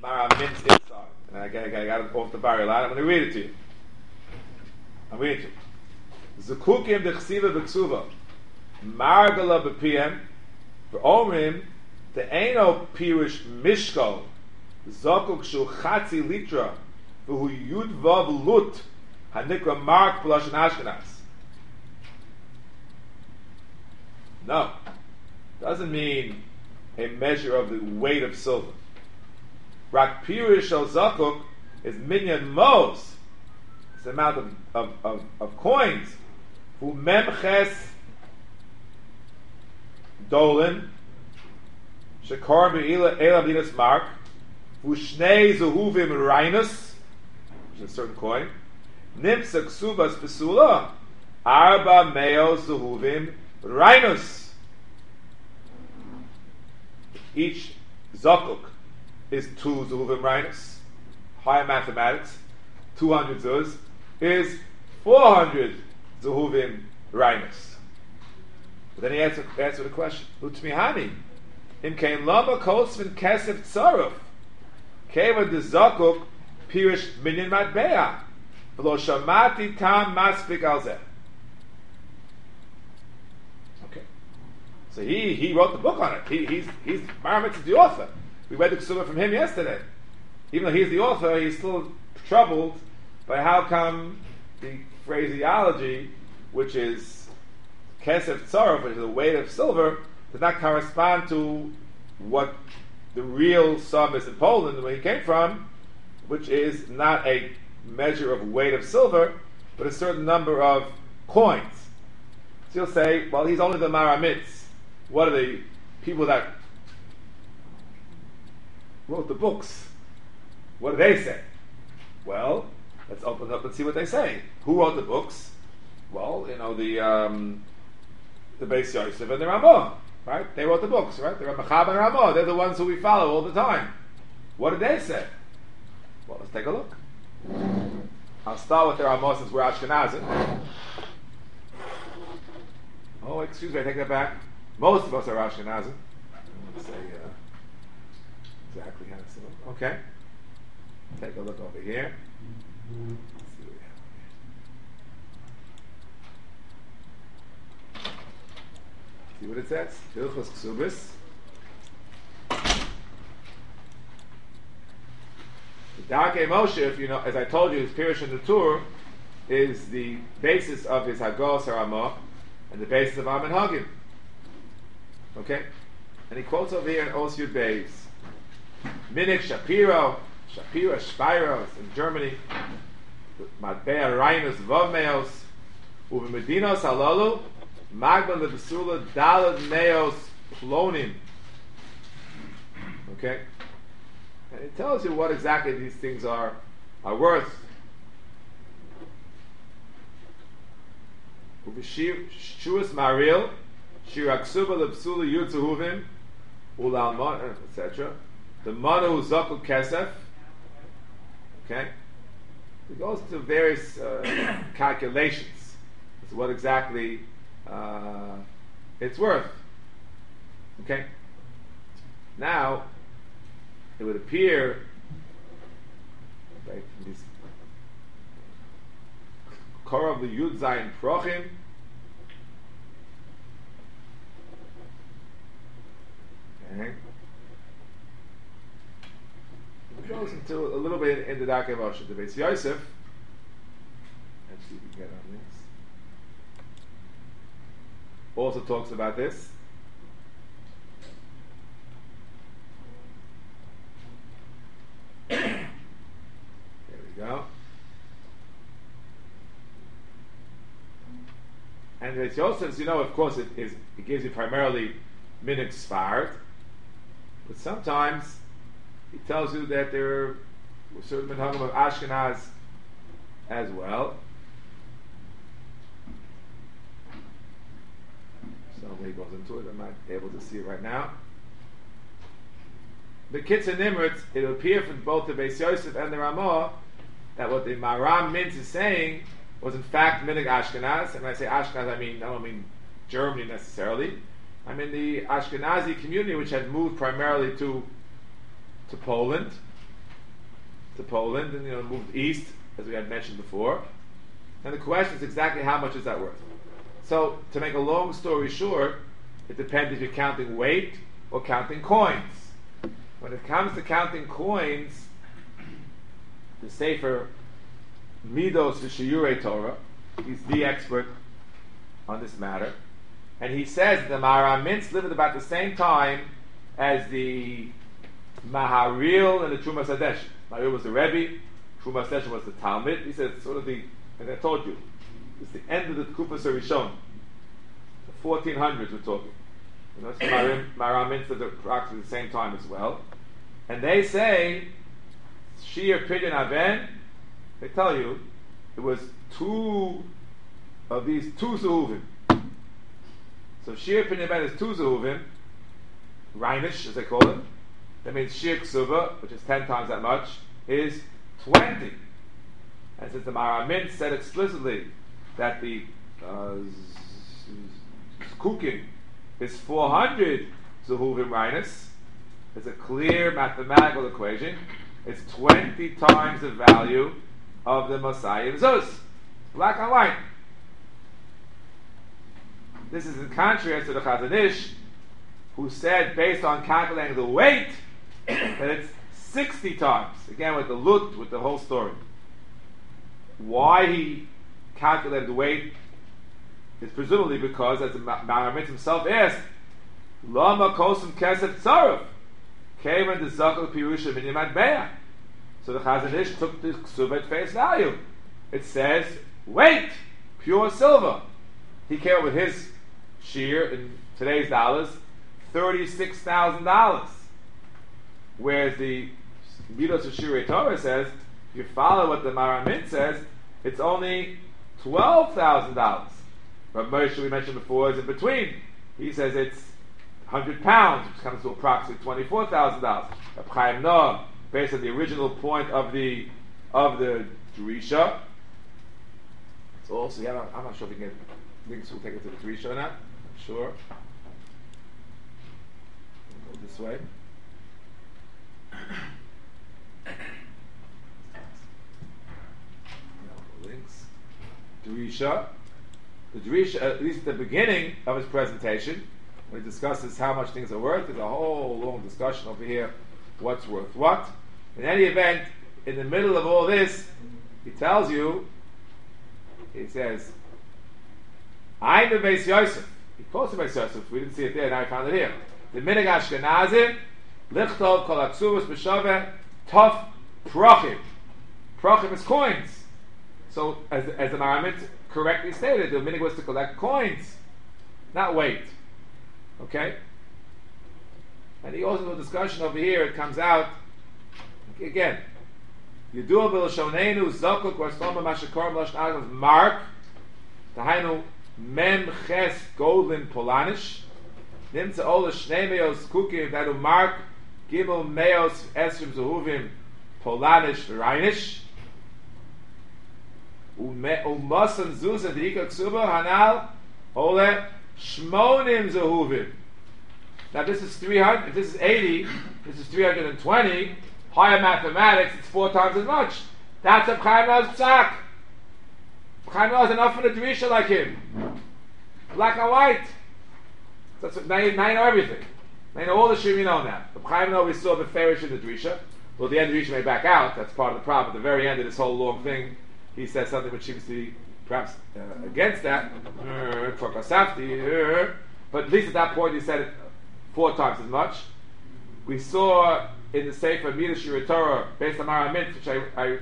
Maram Mintz inside. And I got it off the barrier line. I'm going to read it to you. I'm reading to you. Zukukim dechsiva b'ksuva. Margala b'piem. V'omrim de'eno pirish mishkol. Zokuk shu chatzi litra. V'hu yud vav lut. Hanikra mark b'lashon Ashkenaz. No. Doesn't mean a measure of the weight of silver. Rak pirish al zakuk is minyan mos. It's the amount of coins. Hu memches dolin shekar be'ila elabdinas mark. Hu shnei zuhuvim rhinus, which is a certain coin. Nimsa ksubas pesula arba meo zuhuvim rhinus. Each zakuk is 2 zuhuvim rhinus. Higher mathematics, 200 zuz is 400 zuhuvim rhinus. But then he answered the question. Utmihani im kein lama kosvin kesef tzaruf keva de zakuk pirish minyan matbeya v'lo shamati tam maspik al zeh. Okay, so he wrote the book on it. He's Maramitz is the author. We read the Ksubah from him yesterday. Even though he's the author, he's still troubled by how come the phraseology, which is kesef tzaruf, which is the weight of silver, does not correspond to what the real sum is in Poland, where he came from, which is not a measure of weight of silver, but a certain number of coins. So you'll say, well, he's only the Maramitz. What are the people that wrote the books? What do they say? Well, let's open up and see what they say. Who wrote the books? Well, the Beis Yosef and the Ramah, right? They wrote the books, right? The Ramachab and Ramah, they're the ones who we follow all the time. What did they say? Well, let's take a look. I'll start with the Ramah since we're Ashkenazim. Oh, excuse me, I take that back. Most of us are Ashkenazim. Let's say exactly how to say it. Okay. Take a look over here. Let's see what we have here. See what it says? Hilchos Ksubis. The Darkei Moshe, if you know, as I told you, his Pirush in the Tur is the basis of his Hagos HaRamah and the basis of Amen Hagim. Okay? And he quotes over here in Os Yud Beis. Minik Shapiro Spiros in Germany, Matbea Rhinus Vovmeos, Uve Medinos Halalu, Magban Levesula Dalad Neos Plonim. Okay? And it tells you what exactly these things are worth. Uve Shuas Maril, Shiraksuba Lepsula Yudzuhuvim, Ulalmon, etc. The Manu Zakul Kesef. Okay? It goes to various calculations as to what exactly it's worth. Okay? Now, it would appear, right, from these Korov the Yud Zayin Prochim, okay? It goes into a little bit in the Darkei Moshe, the Beis Yosef. Let's see if we can get on this. Also talks about this. There we go. And Beis Yosef, you know, of course, it gives you primarily Minik Sfard, but sometimes he tells you that there are certain minhagim of Ashkenaz as well. So he goes into it. I'm not able to see it right now. The Kitzur Nimritz, it will appear from both the Beis Yosef and the Ramah that what the Maram Mintz is saying was in fact Minig Ashkenaz. And when I say Ashkenaz, I don't mean Germany necessarily. I mean the Ashkenazi community which had moved primarily to Poland, to Poland and moved east, as we had mentioned before. And the question is exactly how much is that worth? So, to make a long story short, it depends if you're counting weight or counting coins. When it comes to counting coins, the Sefer Midos V'Shiyurei Torah, he's the expert on this matter, and he says the Maharam Mintz lived at about the same time as the Maharil and the Trumas Hadesh. Maharil was the Rebbe, Trumas Hadesh was the Talmud. He said sort of and I told you, it's the end of the Tkufa Rishon, the 1400s we're talking. So Maharam Mintz lived at approximately the same time as well. And they say, Shir Pidyon Aven, they tell you, it was two of these two Zehuvim. So Shir Pidyon Aven is two Zehuvim, Reinish, as they call it. That means Shir Ksuva, which is 10 times that much, is 20. And since the Maharam Mintz said explicitly that the Zkukim is 400 Zehuvim Reinish, it's a clear mathematical equation. It's 20 times the value of the Mosayim Zuz. Black and white. This is in contrast to the Chazon Ish, who said, based on calculating the weight, that it's 60 times. Again, with the lut, with the whole story. Why he calculated the weight is presumably because, as the Maharam Mintz himself asked, Lama kosum kesef tzaruf came in the zakal pirusha minimad beya. So the Chazon Ish took the ksuba at face value. It says weight, pure silver. He came up with his shear in today's dollars, $36,000. Whereas the Midos of Shirei Torah says, if you follow what the Maharam Mintz says, it's only $12,000. But Moshe, we mentioned before, is in between. He says it's 100 pounds, which comes to approximately $24,000. Reb Chaim Noah, based on the original point of the Drisha. It's also, I'm not sure if we can links will take it to the Drisha or not. I'm sure. We'll go this way. Links. Drisha. The Drisha, at least at the beginning of his presentation, when he discusses how much things are worth, there's a whole long discussion over here, what's worth what. In any event, in the middle of all this, he tells you, he says, I'm the Beis Yosef. He quotes the Beis Yosef. We didn't see it there, now I found it here. The Minig Ashkenazim, Lichtov Kol Aksuvos B'Shaveh Tov Prochim. Prochim is coins. So, as the Maharam Mintz correctly stated, the Minig was to collect coins, not weight. Okay? And he also, in the discussion over here, it comes out, again, Yedua B'Lashonenu Zokuk V'Astoma Mashakor M'Lashon Agos Mark Tahainu Mem Ches Goldin Polanish Nimtza Ola Shnei Meos Kukim Dadu Mark Gimel Meos Esrim Zehuvim Polanish Reinish Umasan Zuz and Dika Ksuba Hanal Ole Shmonim Zehuvim. Now this is 300, if this is 80, this is 320. Higher mathematics, it's 4 times as much. That's a Chaim Noah's psak. Chaim Noah is enough for the Drisha like him. Black and white. That's what, now you know everything. Now you know all the shit you know now. The Chaim Noah, we saw the Farish in the Drisha. Well, the end of the Drisha may back out. That's part of the problem. At the very end of this whole long thing, he says something which seems to be perhaps against that. But at least at that point, he said it 4 times as much. We saw in the Sefer Midos Shirei Torah, based on Maharam Mintz, which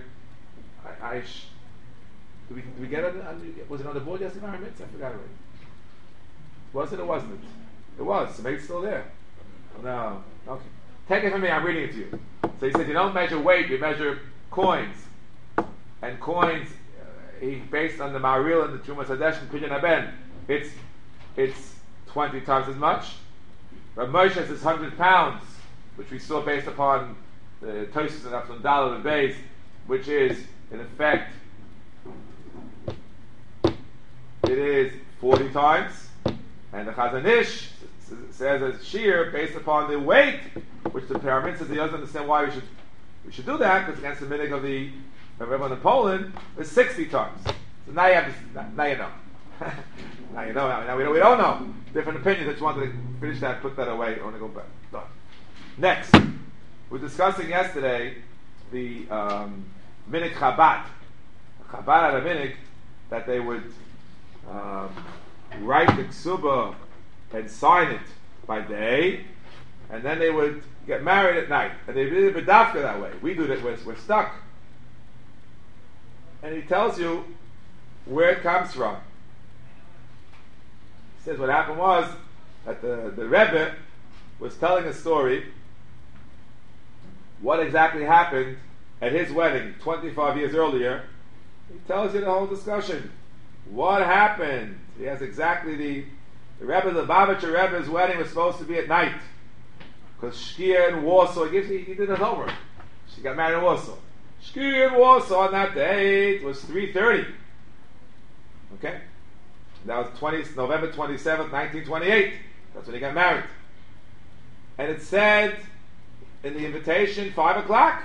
did we get it? Was it on the board yesterday, Maharam Mintz? I forgot already. Was it or wasn't it? It was. So maybe it's still there. No. Okay. Take it from me, I'm reading it to you. So he said, you don't measure weight, you measure coins. And coins, based on the Maharil and the Trumas Hadesh and Pidyon Haben, it's 20 times as much. Rav Moshe says it's 100 pounds, which we saw based upon the Tosfos and Afton Daled and Beis, which is, in effect, it is 40 times. And the Chazon Ish says as sheer based upon the weight, which the Maharam Mintz says he doesn't understand why we should We should do that because against the minhag of everyone in Poland is 60 tons. So now you have now you know. Now you know. Now we don't know. Different opinions. I just wanted to finish that, put that away. I want to go back. Done. Next, we're discussing yesterday the minhag Chabad. Chabad had a minhag that they would write the ksuba and sign it by day, and then they would get married at night. And they did it b'dafka that way. We do that. We're stuck. And he tells you where it comes from. He says what happened was that the Rebbe was telling a story what exactly happened at his wedding 25 years earlier. He tells you the whole discussion. What happened? He has exactly the Rebbe, the Lubavitcher Rebbe's wedding was supposed to be at night. Because Shkia in Warsaw, he did his homework. She got married in Warsaw. Shkia in Warsaw on that date was 3:30. Okay? That was November 27th, 1928. That's when he got married. And it said in the invitation 5 o'clock.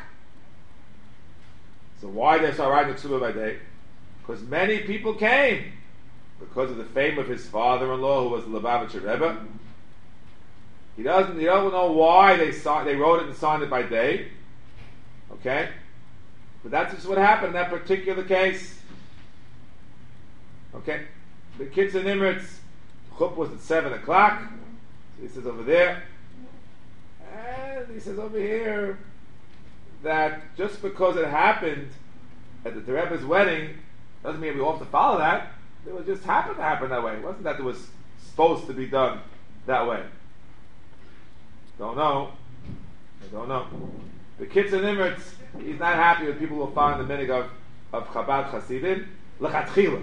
So why they start writing the Ksuba by day? Because many people came because of the fame of his father-in-law, who was the Lubavitcher Rebbe. He don't know why they wrote it and signed it by day. Okay? But that's just what happened in that particular case. Okay? The kids in Emirates, Chup was at 7 o'clock. So he says over there. And he says over here that just because it happened at the Rebbe's wedding doesn't mean we all have to follow that. It would just happen to happen that way. It wasn't that it was supposed to be done that way. Don't know. I don't know. The kids in Emirates, he's not happy with people who find the minhag of Chabad Hasidim. L'chatchila.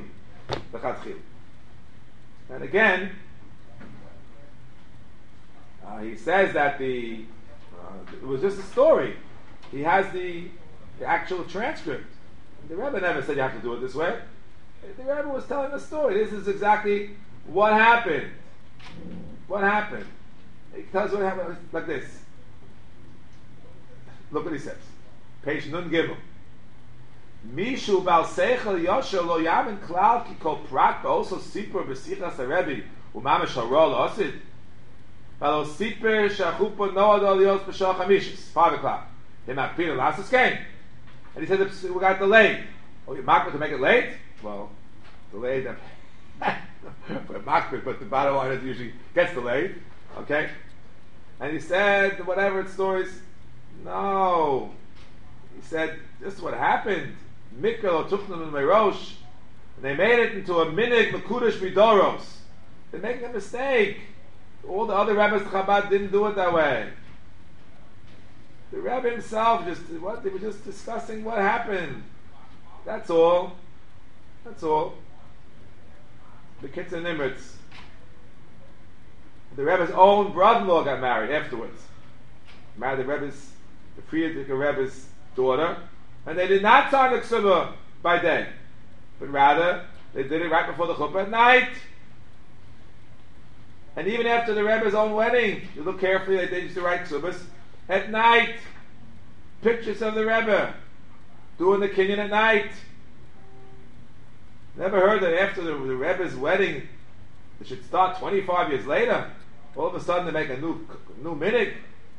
And again, he says that it was just a story. He has the actual transcript. The Rebbe never said you have to do it this way. The Rebbe was telling a story. This is exactly what happened. What happened? He tells what happened like this. Look what he says. Page Nun Gimel. Mishu bal seichel yosher lo yamin klal ki kol prat ba'oso sipur b'sichas haRebbe u'mamish harol osid. V'alo sipur shachupa noad al yos b'shal chamishis. 5 o'clock. Him akpina lasses came. And he said we got delayed. Oh, you makbid to make it late? Well, delayed. But the bottom line is it usually gets delayed. Okay? And he said, whatever its stories, no. He said, this is what happened. Mikkel otuchnu merosh. And they made it into a minhag mekudesh midoros. They're making a mistake. All the other rabbis of Chabad didn't do it that way. The Rebbe himself they were just discussing what happened. That's all. That's all. The kids in Emirates. The Rebbe's own brother-in-law got married afterwards. Married the Frierdiker Rebbe's daughter, and they did not sign the ksuba by day, but rather they did it right before the chuppah at night. And even after the Rebbe's own wedding, you look carefully, they used to write ksubas at night. Pictures of the Rebbe doing the kinyan at night. Never heard that after the Rebbe's wedding, it should start 25 years later. All of a sudden they make a new minhag.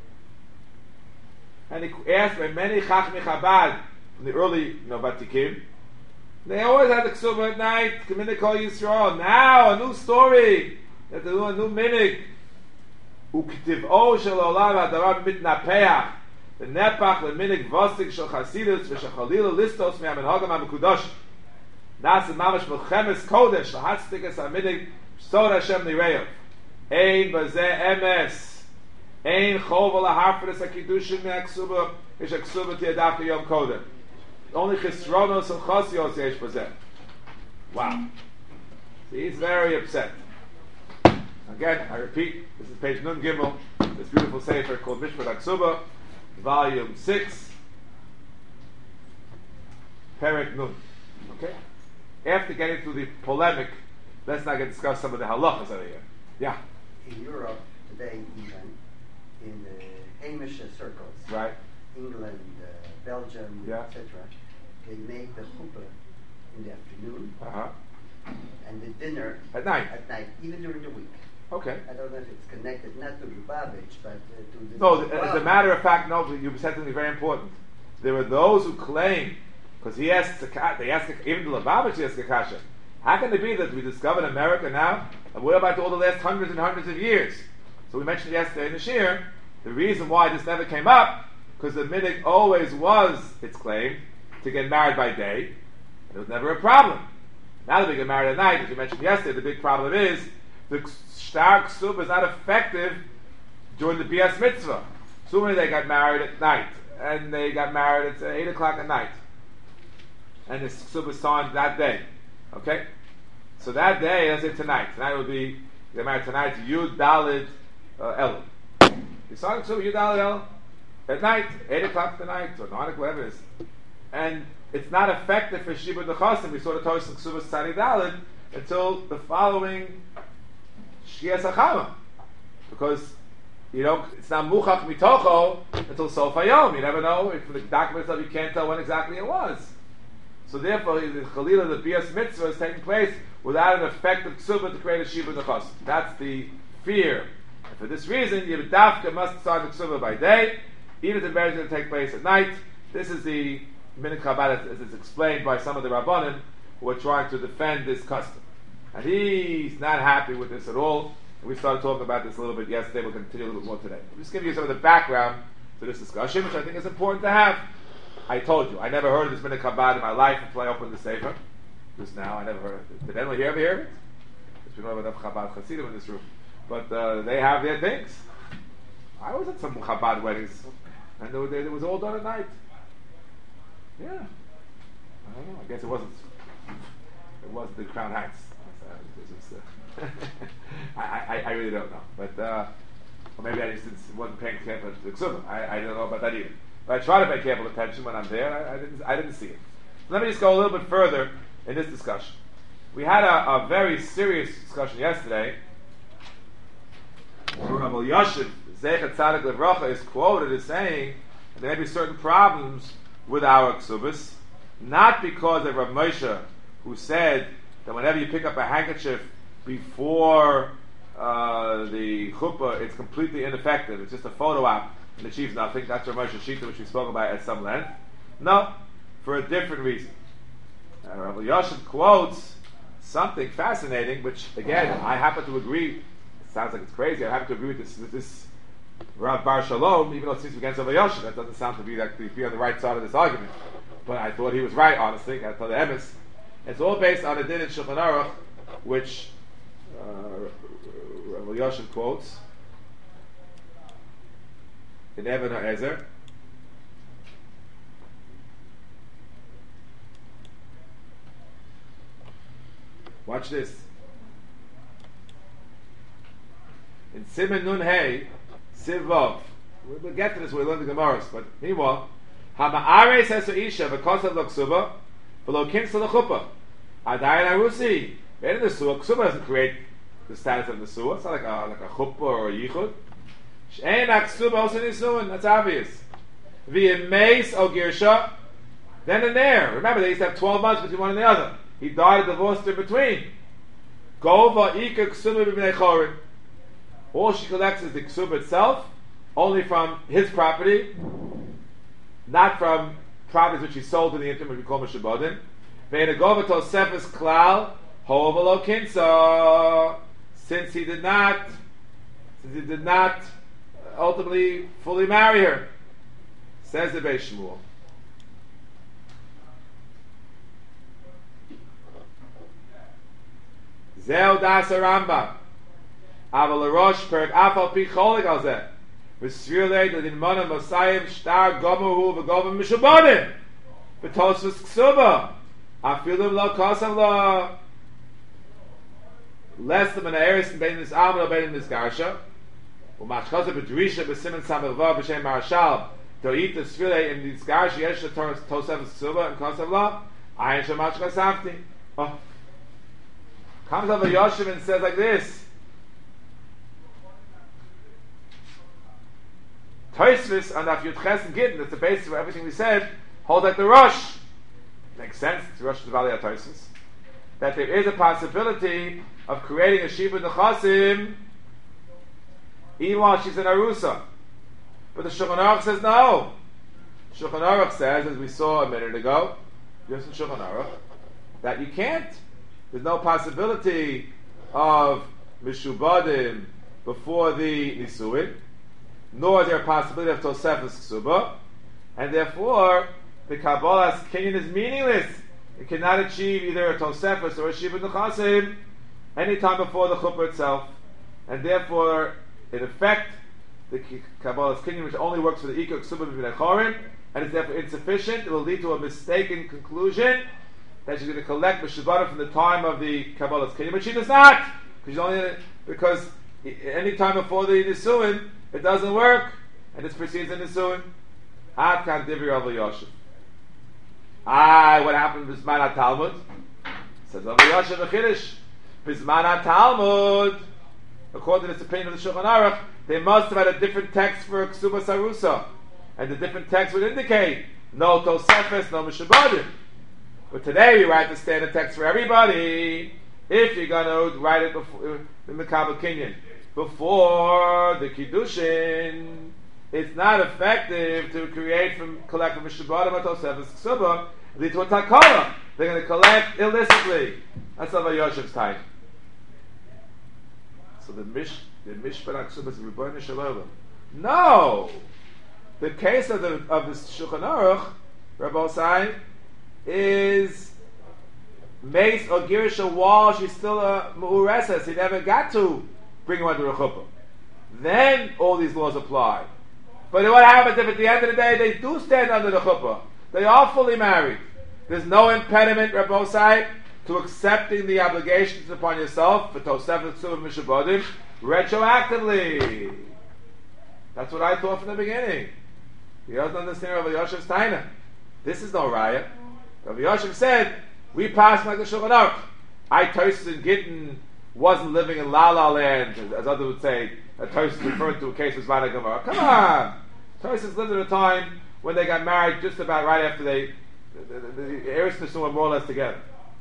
And he asked by many Chachmei Chabad from the early Vatikim. They always had the ksuba at night. Minhag Kol Yisrael. Now a new story. They have to do a new minhag. Uktiv'o shel olam hadavar mitnapeach. The nepach leminhag vosig shel chasidus v'shechalila listos me'amenhagam ha'mekudosh. Nas mamash melchemes kodesh lahatztikas ha'minhag sod Hashem nireyev. Ein bazeh emes. Ein chov alaharfres ha'kiddushin me'aksuba ish aksuba tiyadavka yom kodem. Only chisronos and chosios yesh bazeh. Wow. See, he's very upset. Again, I repeat, this is page Nun Gimel, this beautiful sefer called Mishpat Aksuba, volume 6, Perek Nun. Okay? After getting through the polemic, let's now discuss some of the halachas over here. Yeah? In Europe today, even, in the Hamish circles, right? England, Belgium, etc., they make the chuppah in the afternoon and the dinner at night, even during the week. Okay. I don't know if it's connected not to Lubavitch, but to this. No, as a matter of fact, no. You said something very important. There were those who claim, because they asked even the Lubavitch asked Kasha, how can it be that we discovered America now, and what about all the last hundreds and hundreds of years? So we mentioned yesterday in the Shir, the reason why this never came up, because the minhag always was its claim to get married by day, and it was never a problem. Now that we get married at night, as we mentioned yesterday, the big problem is the shtar ksuba is not effective during the bias mitzvah. So when they got married at night, and they got married at 8 o'clock at night, and the ksuba is signed that day. Okay? So that day, let's say tonight would be, they married tonight, Yud Dalid El. You sign ksuba, Yud Dalid El, at night, 8 o'clock tonight, or 9 o'clock, whatever it is. And it's not effective for Shibud Nechasim, we saw the Torah Ksubas Tzadi Dalid, until the following Shkias HaChama. Because, it's not Muchach Mitocho until Sof HaYom. You never know, if the document itself, you can't tell when exactly it was. So therefore, the Chalila, the Bias Mitzvah, is taking place without an effective Ksubah to create a Shibud Nechasim. That's the fear. And for this reason, Yevdavka must start the Ksubah by day, even if the marriage is going to take place at night. This is the minhag Chabad as it's explained by some of the Rabbanim who are trying to defend this custom. And he's not happy with this at all. And we started talking about this a little bit yesterday. We'll continue a little bit more today. I'm just giving you some of the background to this discussion, which I think is important to have. I told you, I never heard of this minhag Chabad in my life until I opened the Sefer. Just now, I never heard of it. Did anyone ever hear of it? Because we don't have enough Chabad Chassidim in this room. But they have their things. I was at some Chabad weddings, and it was all done at night. Yeah, I don't know. I guess it wasn't the Crown Heights. I really don't know. But or maybe I just wasn't paying careful to the Ksubah. I don't know about that either. But I try to pay careful attention when I'm there. I didn't see it. So let me just go a little bit further in this discussion. We had a very serious discussion yesterday. Rabbi Yashiv Zeichat Tzadik Levracha is quoted as saying that there may be certain problems with our ksubas, not because of Rav Moshe, who said that whenever you pick up a handkerchief before the chuppah, it's completely ineffective. It's just a photo op and achieves nothing. That's Rav Moshe Shita, which we spoke about at some length. No, for a different reason. Rabbi Yashiv quotes something fascinating, which again I happen to agree. It sounds like it's crazy. I happen to agree with this Rav Bar Shalom, even though it seems against Rabbi Yashiv. That doesn't sound to be on the right side of this argument. But I thought he was right, honestly. I thought the emes. It's all based on a din in Shulchan Aruch, which Rabbi Yashiv quotes in Even HaEzer. Watch this. In Siman Nun Hey, Sivav. We'll get to this when we learn the Gemaras, but meanwhile, Hama'are says to Isha, because of the Ksuba, below Kins to the Chuppah. Adayin Arusi. In the Suah, Ksuba doesn't create the status of the Suah. It's not like a Chuppah or a Yichud. She'en Ksuba also Nisuin. That's obvious. V'yim Meis O Girsha. Then and there. Remember, they used to have 12 months between one and the other. He died and divorced in between. Gova Ika Ksuba B'nei Chorin. All she collects is the Ksuba itself, only from his property, not from properties which he sold to the interim, which we call Meshubadim. Ve'ena Gova Tosefes Klal Hovalo Kinsa. Since he did not ultimately fully marry her, says the Beis Shmuel. Zeo das Rambam. Aval Rosh Perk Afal Pi Cholik Al Zeh. V'svirlei L'din Monim Mosayim Shtar Gomahu V'Govim Mishubadim. V'Tosfos Ksuba. Afilim Lo Kosam Lo. Less than an Eris in Bein Nis Alman or Bein Nis Garsha. U'machchosa B'Drisha B'Simen Samavva B'Shem Marashal. To'it T'svirlei in Nis Garsha Yesh Tosefos Ksuba and Kosam Lo. Ayin Shemach Chasafti. Oh. Comes over Yoshev and says like this. Tosfos and Af Yud Ches and Gittin, that's the basis of everything we said, hold like the Rosh. Makes sense. It's Rosh Valley Atosis. That there is a possibility of creating a Shiva Nechasim even while she's in Arusa. But the Shulchan Aruch says no. Shulchan Aruch says, as we saw a minute ago, just in Shulchan Aruch, that you can't. There's no possibility of Mishubadim before the Nisuin, nor is there a possibility of Tosefes Ksuba, and therefore the Kabbalah's Kinyan is meaningless. It cannot achieve either a Tosefes or a Shiva Nechasim any time before the Chuppah itself, and therefore, in effect, the Kabbalah's Kinyan, which only works for the Ikar Ksuba B'nei Chorin, and is therefore insufficient, it will lead to a mistaken conclusion that she's going to collect Mishubadim from the time of the Kabbalah's Kinyan, but she does not, because any time before the Nisuin, it doesn't work, and this precedes the Nisuin. Ad kan Divri Rav Yosef. What happened with Bisman HaTalmud? Says Rav Yosef V'Chiddush. Bisman HaTalmud, according to this opinion of the Shulchan Aruch, they must have had a different text for Ksuba Sarusa, and the different text would indicate no Tosefes, no Mishubadim. But today we write the standard text for everybody. If you're going to write it before in the Kabbalah Kinyan before the Kiddushin, it's not effective to create from collect from Mishubadim or Tosefes Ksuba, lead to a Takara. They're going to collect illicitly. That's Rav Yoshev's time. So the Mishpat Ksuba is Rebbeinu Shalom. No, the case of the Shulchan Aruch, Rabbi Osai, is Mace or Girisha while she's still a Mu'ureses. He never got to bring her under a chuppah. Then all these laws apply. But what happens if at the end of the day they do stand under the chuppah? They are fully married. There's no impediment, Rabbi Osai, to accepting the obligations upon yourself for Tosefes Ksuba Mishubadim retroactively. That's what I thought from the beginning. He doesn't understand Rabbi Yoshev's Taina. This is no raya. Rabbi Yoshev said, we passed like the Shulchan Aruch. Tosfos in Gittin wasn't living in La La Land, as others would say, that Tosfos referred to a case of Zvana Gemara. Come on! Tosfos lived at a time when they got married just about right after the Eretz Nisuin were more or less together.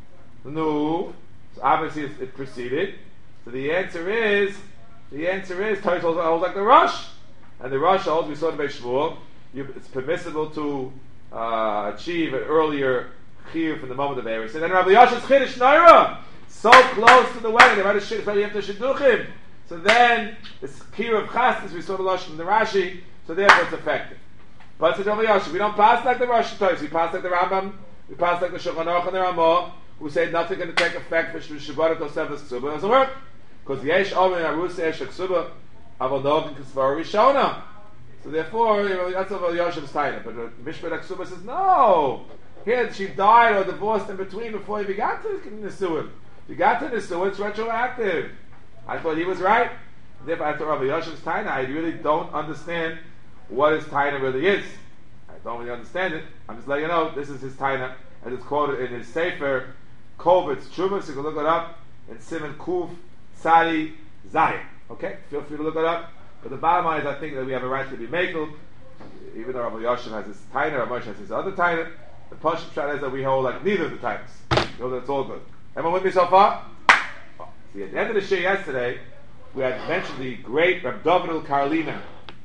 No. So obviously it preceded. So the answer is Tosfos holds like the Rosh. And the Rosh holds, we saw in Beis Shmuel, it's permissible to achieve an earlier chiyuv from the moment of Eretz. And then Rabbi Yosef's Chiddush Naira, so close to the wedding, they might have shidduchim. So then this chiyuv of Chasnas, we saw the Lashon in the Rashi, so therefore it's effective. But it's Rabbi Yosef, we don't pass like the Rosh Tosfos, we pass like the Rambam, we pass like the Shulchan Aruch and the Ramah, who say nothing going to take effect for Shabbat Tosefes Ksuba. It doesn't work. Because Yesh Omen Arus Yesh Ksuba Aval Nog Kisvar Rishona. So therefore, that's what Yoshev's Taina. But Mishpat Ksuba says, no. Here, she died or divorced in between before he got to Nisuin. If you got to Nisuin, it's retroactive. I thought he was right. Therefore, I thought Rabbi Yoshev's Taina, I really don't understand what his Taina really is. I don't really understand it. I'm just letting you know, this is his Taina, as it's quoted in his Sefer, Kovitz Trumas. You can look it up in Simon Kuf Tzadi Zayin. Okay? Feel free to look it up. But the bottom line is, I think that we have a right to be makel, even though Rabbi Yosef has his Taina, Rabbi Moshe has his other Taina. The Pashut Pshat is that we hold like neither of the Tainas. You know that it's all good. Everyone with me so far? Oh. See, at the end of the shir yesterday, we had mentioned the great Reb David Karliner,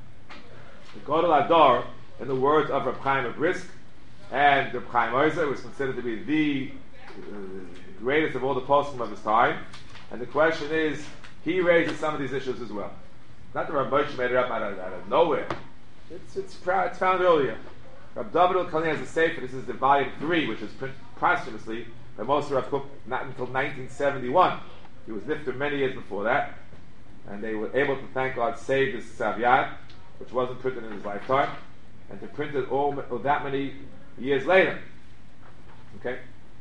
the Gadol Adar, in the words of Reb Chaim of Brisk, and Reb Chaim Ozer was considered to be the greatest of all the poskim of his time. And the question is, he raises some of these issues as well. Not that Reb Moshe made it up out of nowhere. It's found earlier. Reb David Karliner has a sefer. This is the volume 3, which was printed posthumously by Moshe Rav Kook, not until 1971. He was nifter many years before that, and they were able to, thank God, save this Savyat, which wasn't printed in his lifetime, and to print it all that many years later. Okay?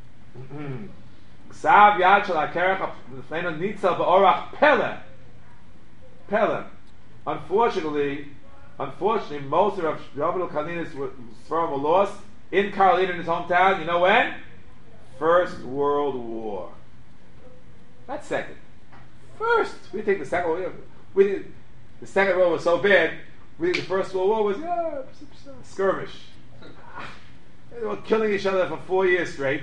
Savyat shel hakerach l'fneinu nitzal ba'orach pele. Pele. Unfortunately, most of Rav David Karliner's Sfarim were lost in Karliner, in his hometown. You know when? First World War. Not second. First. We think the Second World War. The Second World War was so bad. We think the First World War was skirmish. They were killing each other for 4 years straight.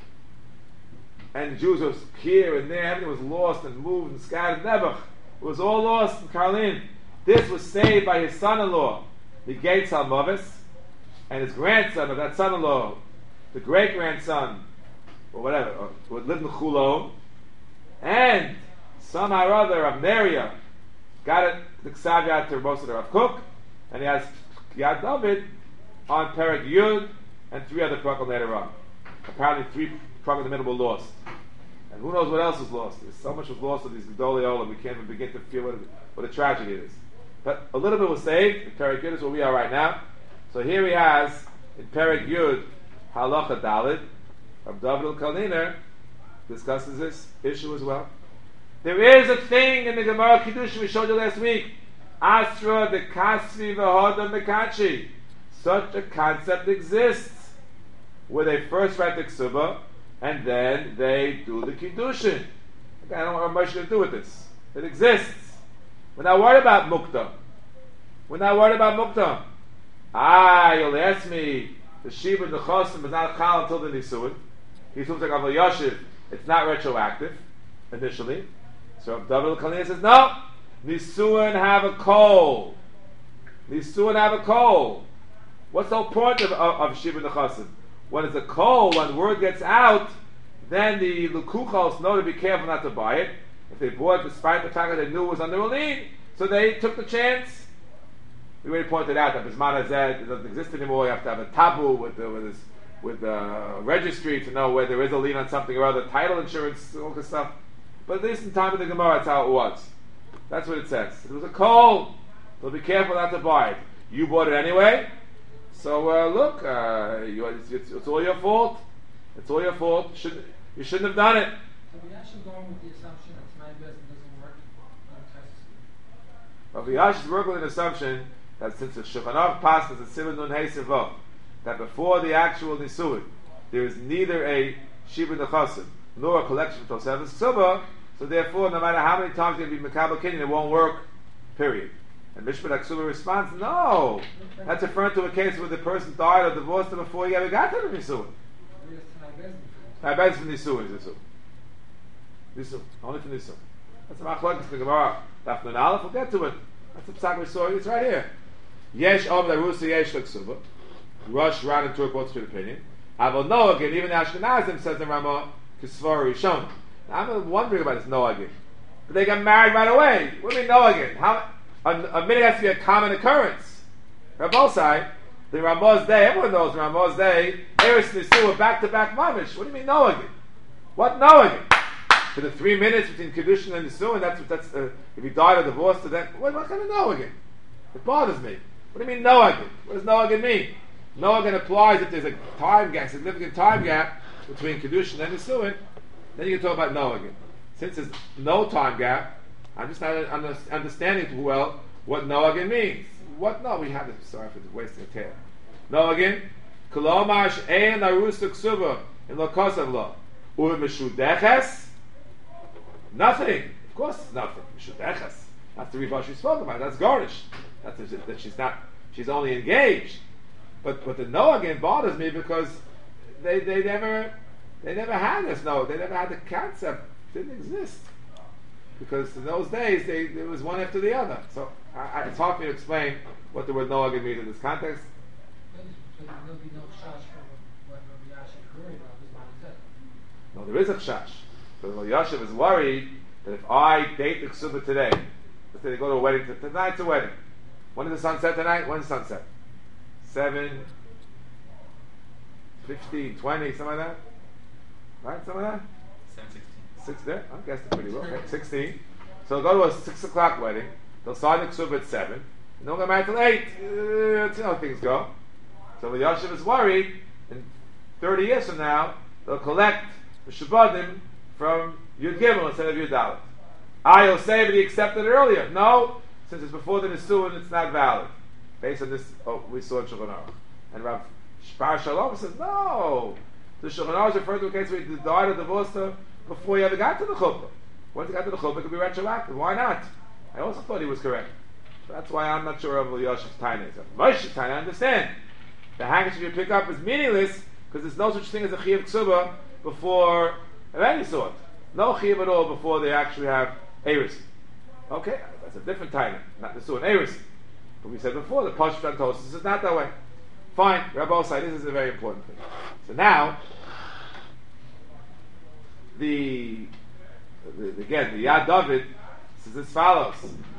And Jews was here and there, everything was lost and moved and scattered. Nebuch. It was all lost in Karlin. This was saved by his son-in-law, the Gates Halmavis, and his grandson of that son-in-law, the great-grandson, or whatever, who lived in Chulon, and somehow or other of Neria got it, the Ksaviyat to most of the Rav Kook, and he has Yad David on Perek Yud and 3 other Prakim later on. Apparently 3 Prakim in the middle were lost. And who knows what else was lost. There's so much was lost of these Gedolei Olam, we can't even begin to feel what a tragedy it is. But a little bit was saved. In Perek Yud is where we are right now. So here he has, in Perek Yud, Halacha Dalid, of David al-Kaliner, discusses this issue as well. There is a thing in the Gemara Kiddush we showed you last week. Asra de Kasvi v'Hodam Mekachi. Such a concept exists, where they first write the Ksubah, and then they do the Kiddushin. Okay, I don't know what much to do with this. It exists. We're not worried about Mukta. We're not worried about Mukta. You'll ask me, the Shiva and the Chosim is not Chal until the Nisuin. He seems like Aval Yashiv, it's not retroactive, initially. So David al-Kalina says, no, Nisuin have a coal. Nisuin have a coal. What's the whole point of Shiva and the Chosim? When it's a coal, when word gets out, then the Lukuchos know to be careful not to buy it. If they bought despite the fact that they knew it was under a lien, so they took the chance. We already pointed out that Bisman Hazed doesn't exist anymore. You have to have a tabu with the registry to know whether there is a lien on something or other, title insurance, all this stuff. But at least in time of the Gemara, that's how it was. That's what it says. It was a coal, so be careful not to buy it. You bought it anyway, so look, it's all your fault. It's all your fault. You shouldn't have done it. So we actually going with the assumption that Tanai Bezdin doesn't work on Rav Yash is working with an assumption that since the Shulchan Aruch passes a Sivan Nun Hey Sivo, that before the actual Nisuin, there is neither a Shiva Nechasim nor a collection of Tosefes Ksubah, so therefore, no matter how many times you can be Mekabel Kinyan, it won't work, period. And Mishpat HaKsubah responds, no, that's referring to a case where the person died or divorced before he ever got to the Nisuin. Tanai Bezdin from Nisuin is Nisuin, only for Nisuin. That's a machlokes in the Gemara. Daf Nun Aleph, we'll get to it. That's the psak we saw. It's right here. Yesh Om Larusa Yesh L'Ksubah. Rosh Ran and Turk both straight opinion. Avol Noagin, even Ashkenazim says the Ramah Kisvar Rishon. I'm wondering about this Noagin. But they got married right away. What do you mean Noagin? A minute has to be a common occurrence. On both sides, the Ramah's day, everyone knows the Ramah's day, Eris Nisua back-to-back mamish. What do you mean Noagin? What Noagin? For the 3 minutes between Kiddushin and Nisuin, that's if he died or divorced, then what kind of Noagin? It bothers me. What do you mean Noagin? What does Noagin mean? Noagin applies if there's a time gap, significant time gap between Kiddushin and Nisuin, then you can talk about Noagin. Since there's no time gap, I'm just not understanding too well what Noagin means. What? No, we have this. Sorry for wasting a tail. Noagin, Kolomash Ein Arusa Ksuba in Lokosav Lo. Ur Meshudeches. Nothing. Of course, nothing. Meshudeches. That's the riba she spoke about. That's garnished. That's that she's not. She's only engaged. But the Noagin bothers me because they never had this. No, they never had the concept. It didn't exist because in those days it was one after the other. So it's hard for me to explain what the word Noagin means in this context. There'll be no chash for what Rabbi Yashiv worried about his mindset. No, there is a chash. But Rabbi Yashiv is worried that if I date the Ksubah today, let's say they go to a wedding, tonight's a wedding. When is the sun set tonight? When is the sun set? 7, 15, 20, something like that? Right? Something like that? 6 there? I'm guessing pretty well. Okay, 16. So they'll go to a 6 o'clock wedding. They'll sign the Ksubah at 7. And they'll get married till 8. That's how things go. So Rabbi Yashiv is worried, in 30 years from now, they'll collect the Shabbatim from Yud Gimel instead of Yud Dalet. You'll say, but he accepted it earlier. No, since it's before the Nisuin, it's not valid. Based on this, we saw in Shulchan Aruch. And Rav Shpar Shalom says, no. The Shulchan Aruch is referred to a case where he died or divorced her before he ever got to the Chuppah. Once he got to the Chuppah, it could be retroactive. Why not? I also thought he was correct. So that's why I'm not sure of Yashiv's Taina. Moshe Taina, I understand. The handkerchief you pick up is meaningless because there's no such thing as a chiyuv ksuba before of any sort. No chiyuv at all before they actually have eris. Okay, that's a different time, not the suit eris. But we said before, the Pashut and Tosfos is not that way. Fine, Rabbi Osai, this is a very important thing. So now, the Yad David says as follows.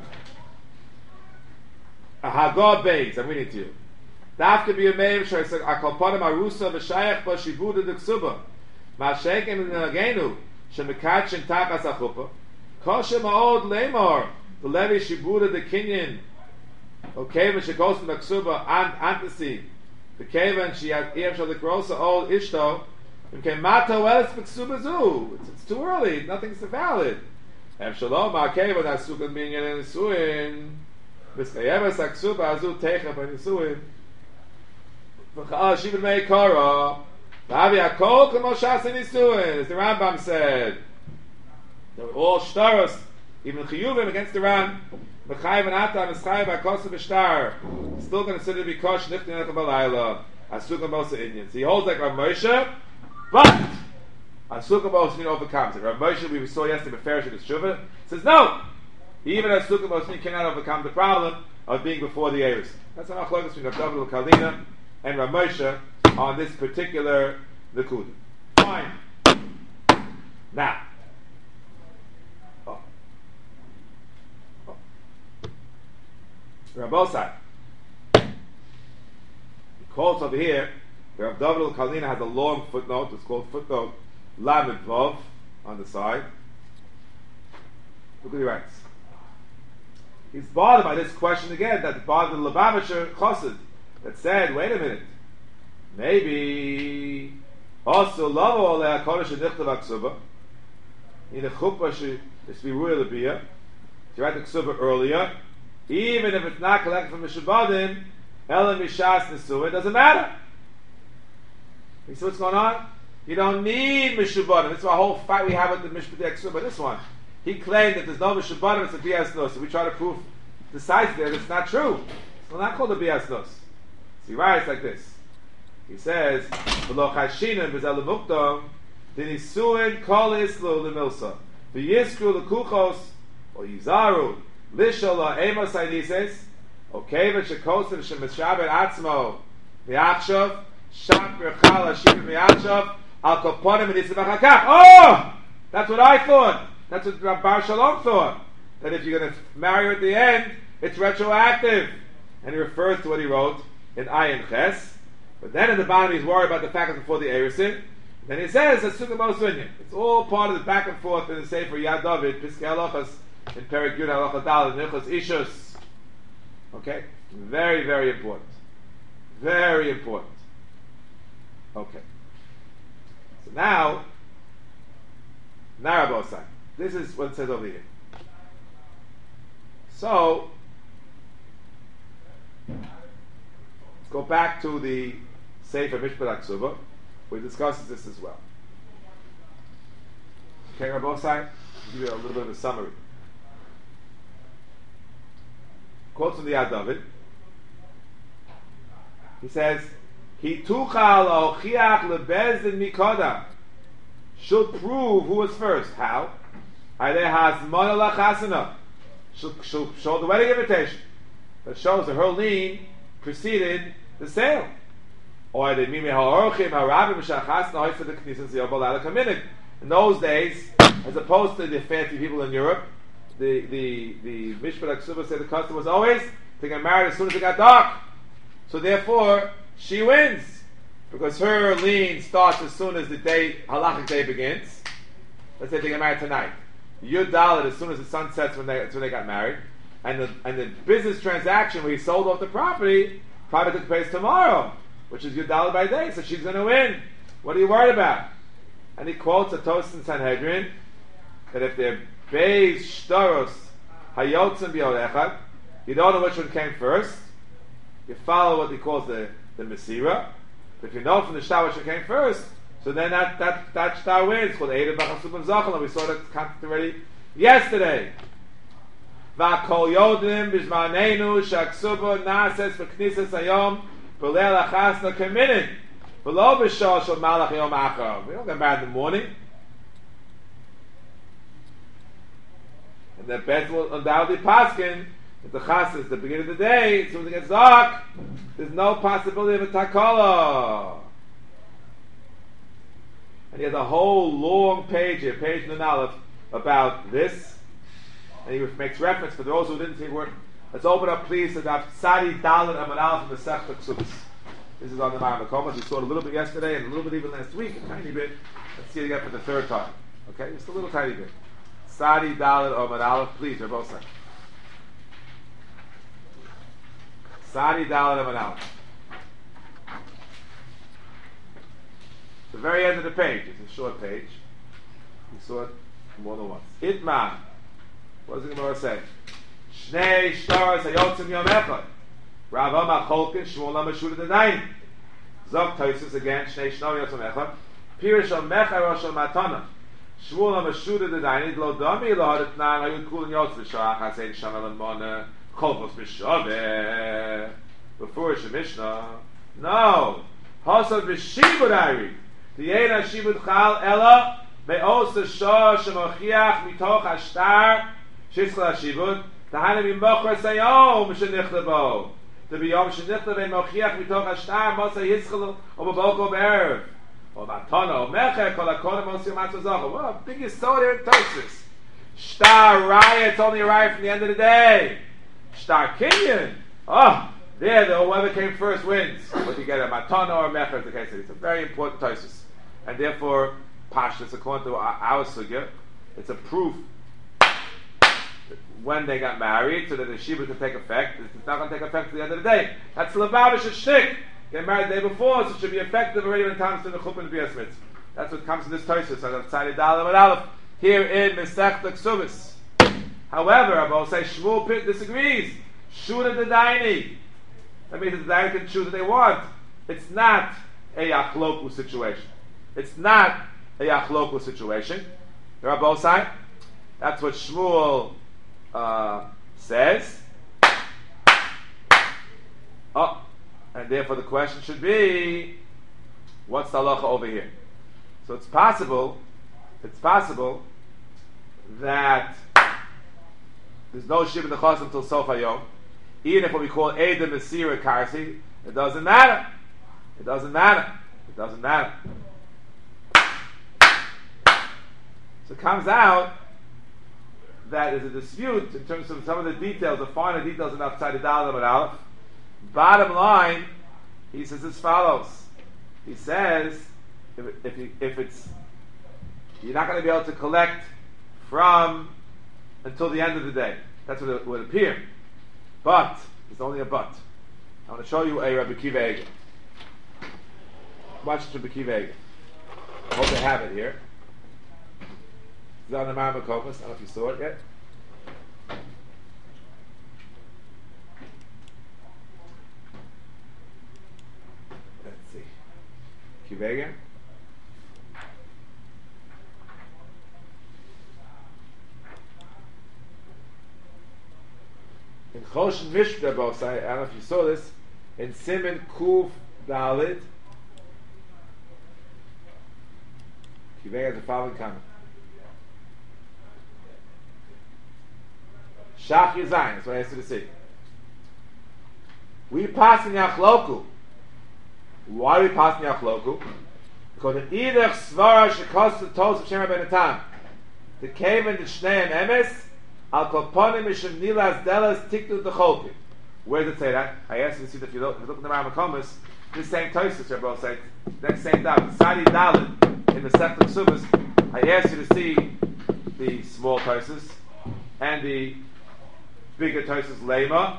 A Hagah Beis, I'm reading to you. Dafke be a meim shoy sag a kolponim arusa v'shayach ba shivuda de ksuba ma'ashekem in agenu shemekatchen tachas achupa kosher ma'od lemor the levi shivuda de kinyan okay v'shekos in ksuba and antasi the kevan she had ev shal the grosa old ishto okay mata welis b'ksuba zu it's too early, nothing's valid ev shalom ma'kevan asukan minyan and suin v'skayeves aksuba azu techa b'nisuin as the Rambam said, they were all shtaros, even chiyuvim against the Ran. Still considered to be kosh niftin balayla. Asukah mosa Indians. He holds like Rav Moshe, but Asukah mosa overcomes it. Rav Moshe, we saw yesterday, Beferish in his Shuvah, says no. Even Asukah mosa cannot overcome the problem of being before the Eris. That's an achlokas between Rav David Kaldina and Rav Moshe on this particular Nakuda. Fine. Now, Rav Osai, he quotes over here, Rav David Kaldina has a long footnote, it's called footnote Lamed Vav on the side. Look what he writes. He's bothered by this question again, that bothered the Lubavitcher Chassid, that said, wait a minute, maybe also lavo alei hakodesh shenichtav aksuba in the chuppah should be royal lebiyah to write the ksuba earlier, even if it's not collected from the Shabbatim, elam mishas nesuah, it doesn't matter. You see what's going on? You don't need mishubatim. This is a whole fight we have with the mishpatei ksuba. This one, he claimed that there's no mishubatim, it's a bias nos. So we try to prove the sides there that it's not true. It's not called a bias nos. So he writes like this. He says, "V'lo chashinim b'zel lemukdom, dinisuin kol islu lemilsa, v'yiskru lekuchos or yizaru lishol la'emos aynises, okay v'shekosim shemishaber atzmo v'achshav shak berchal hashivim v'achshav al koponim v'nisim v'chakach." Oh, that's what I thought. That's what Bar Shalom thought. That if you're going to marry her at the end, it's retroactive. And he refers to what he wrote in Ayin Ches, but then in the bottom he's worried about the fact that before the Erisin. Then he says that's Sukkah Mosvinyan. It's all part of the back and forth in the Sefer Yad David, Piskei Halachas, in Perek Yud Halacha Dal, Nichos Ishus. Okay, very, very important. Very important. Okay. So now Rabosai. This is what it says over here. So let's go back to the Sefer Mishpat Aksuba. We discussed this as well. Okay, Rabosai, I'll give you a little bit of a summary. Quotes from the Yad David. He says, "He tuchal ochiach lebezdin mikodam." Should prove who was first. How? Either has monala chasana. She'll show the wedding invitation. That shows that her lien preceded the sale. Or the mimi ha'orchim ha'rabim shachasna hoy the knisas yobal ala kaminik. In those days, as opposed to the fancy people in Europe, the Mishpat Aksuba said the custom was always to get married as soon as it got dark. So therefore, she wins. Because her lien starts as soon as the day, halachic day begins. Let's say they get married tonight. Yud Dalet as soon as the sun sets when they got married. And the business transaction where he sold off the property probably took place tomorrow, which is Yud Dalet by day, so she's going to win. What are you worried about? And he quotes a Tosfos in Sanhedrin that if they're Beis Shtaros Hayotzim B'Yod Echad, you don't know which one came first. You follow what he calls the Mesira. But if you know from the Shtar which one came first, so then that Shtar wins. It's called Eidim B'Chasubim Zachal, and we saw that concept already yesterday. V'Kol Yodim B'Zmanenu Shaksuba Nases V'Knisas Hayom B'leil achasna k'minin. V'lo b'shah shel malach yom acharav. We don't get married in the morning. And then Beth will undoubtedly paskin. If the chas is the beginning of the day, as soon as it gets dark, there's no possibility of a takala. And he has a whole long page here, page Nun Aleph, about this. And he makes reference for those who didn't see word. Let's open up, please, to Sadi Dalet Amud Aleph from the Masechta Ksubos. This is on the Ma'amar Komas. We saw it a little bit yesterday and a little bit even last week, a tiny bit. Let's see it again for the third time. Okay, just a little tiny bit. Sadi Dalet Amud Aleph, please, they're both sides. Sadi Dalet Amud Aleph. The very end of the page. It's a short page. We saw it more than once. Itma. What does the Gemara say? Shnei shtaros hayotzim yom echad. Rav Amar Cholkin Shmuel Amashur Dedayin. Zok Tosis again. Shnei shtaros yotzim echad. Pirish al mecha rosh al matana. Shmuel Amashur Dedayin. Lo dami lo hadet nan hayut kulin yotz v'shach hasein shana lemona cholvos v'shaveh. Before it's a Mishnah. No. Hasad v'shibud ari. The Yena Shibud Chal Ella Me'os Shah Shemochiach Mitoch Ashtar Shishla Shibud Tahanim Mochra Sayom Shenichtabo the Biyom Shenichtabo Me'mochiach Mitoch Ashtar Mosa Yitzchel Obaboko Be'erev O Matana O Mecher Kol HaKodim Mosi Matzazach. Well, biggest story here in Tosis. Shtar Raya, it's only a Raya from the end of the day. Shtar Kinyan, there, whoever came first wins. Whether you get a matana or a mecher, as the case is. It's a very important tosis. And therefore, Pashtus, according to our sugya, it's a proof that when they got married, so that the shiva can take effect. It's not going to take effect to the end of the day. That's Lavavish shtick. Get married the day before, so it should be effective already when times to the chuppah and b'yas mitzvah. That's what comes in this tosis. So I've decided Aleph here in Masechta Ksubos. However, I will say Shmuel Pit disagrees. Shura the Daini. That means that the Dayan can choose what they want. It's not a Yachloku situation. It's not a Yachloku situation. The Rabbosai, that's what Shmuel says. And therefore the question should be, what's the halacha over here? So it's possible that there's no Shiva Nechas until Sof HaYom. Even if what we call Eidem Mesira Karsi, it doesn't matter. It doesn't matter. So it comes out that there's a dispute in terms of some of the details, the finer details of outside the Dalet Amud Aleph. Bottom line, he says as follows. He says, if it's, you're not going to be able to collect from until the end of the day. That's what it would appear. But, there's only a but. I want to show you a Rabbi Akiva Eiger. Watch Rabbi Akiva Eiger. I hope they have it here. It's on the Ma'amar Komas. I don't know if you saw it yet. Let's see. Akiva Eiger. In Choshen Mishpah, I don't know if you saw this, in Siman Kuf Dalit, Kivei has the following comment. Shach Yazayin, that's what I asked you to see. We pass in Yachloku. Why are we passing Yachloku? Because in either Svara Shekos the Tos of Shema Ben Etam, the cave and the Shnei and Emes, Al Koponim Mishum Nilas Delas Tiktu Decholki. Where does it say that? I asked you to see that if you look at the Ma'amar Komas, this same Tosis, Rabbi said, next same dot, Sadi Dalet in the Masechta Ksubos. I asked you to see the small Tosis and the bigger Tosis Lema.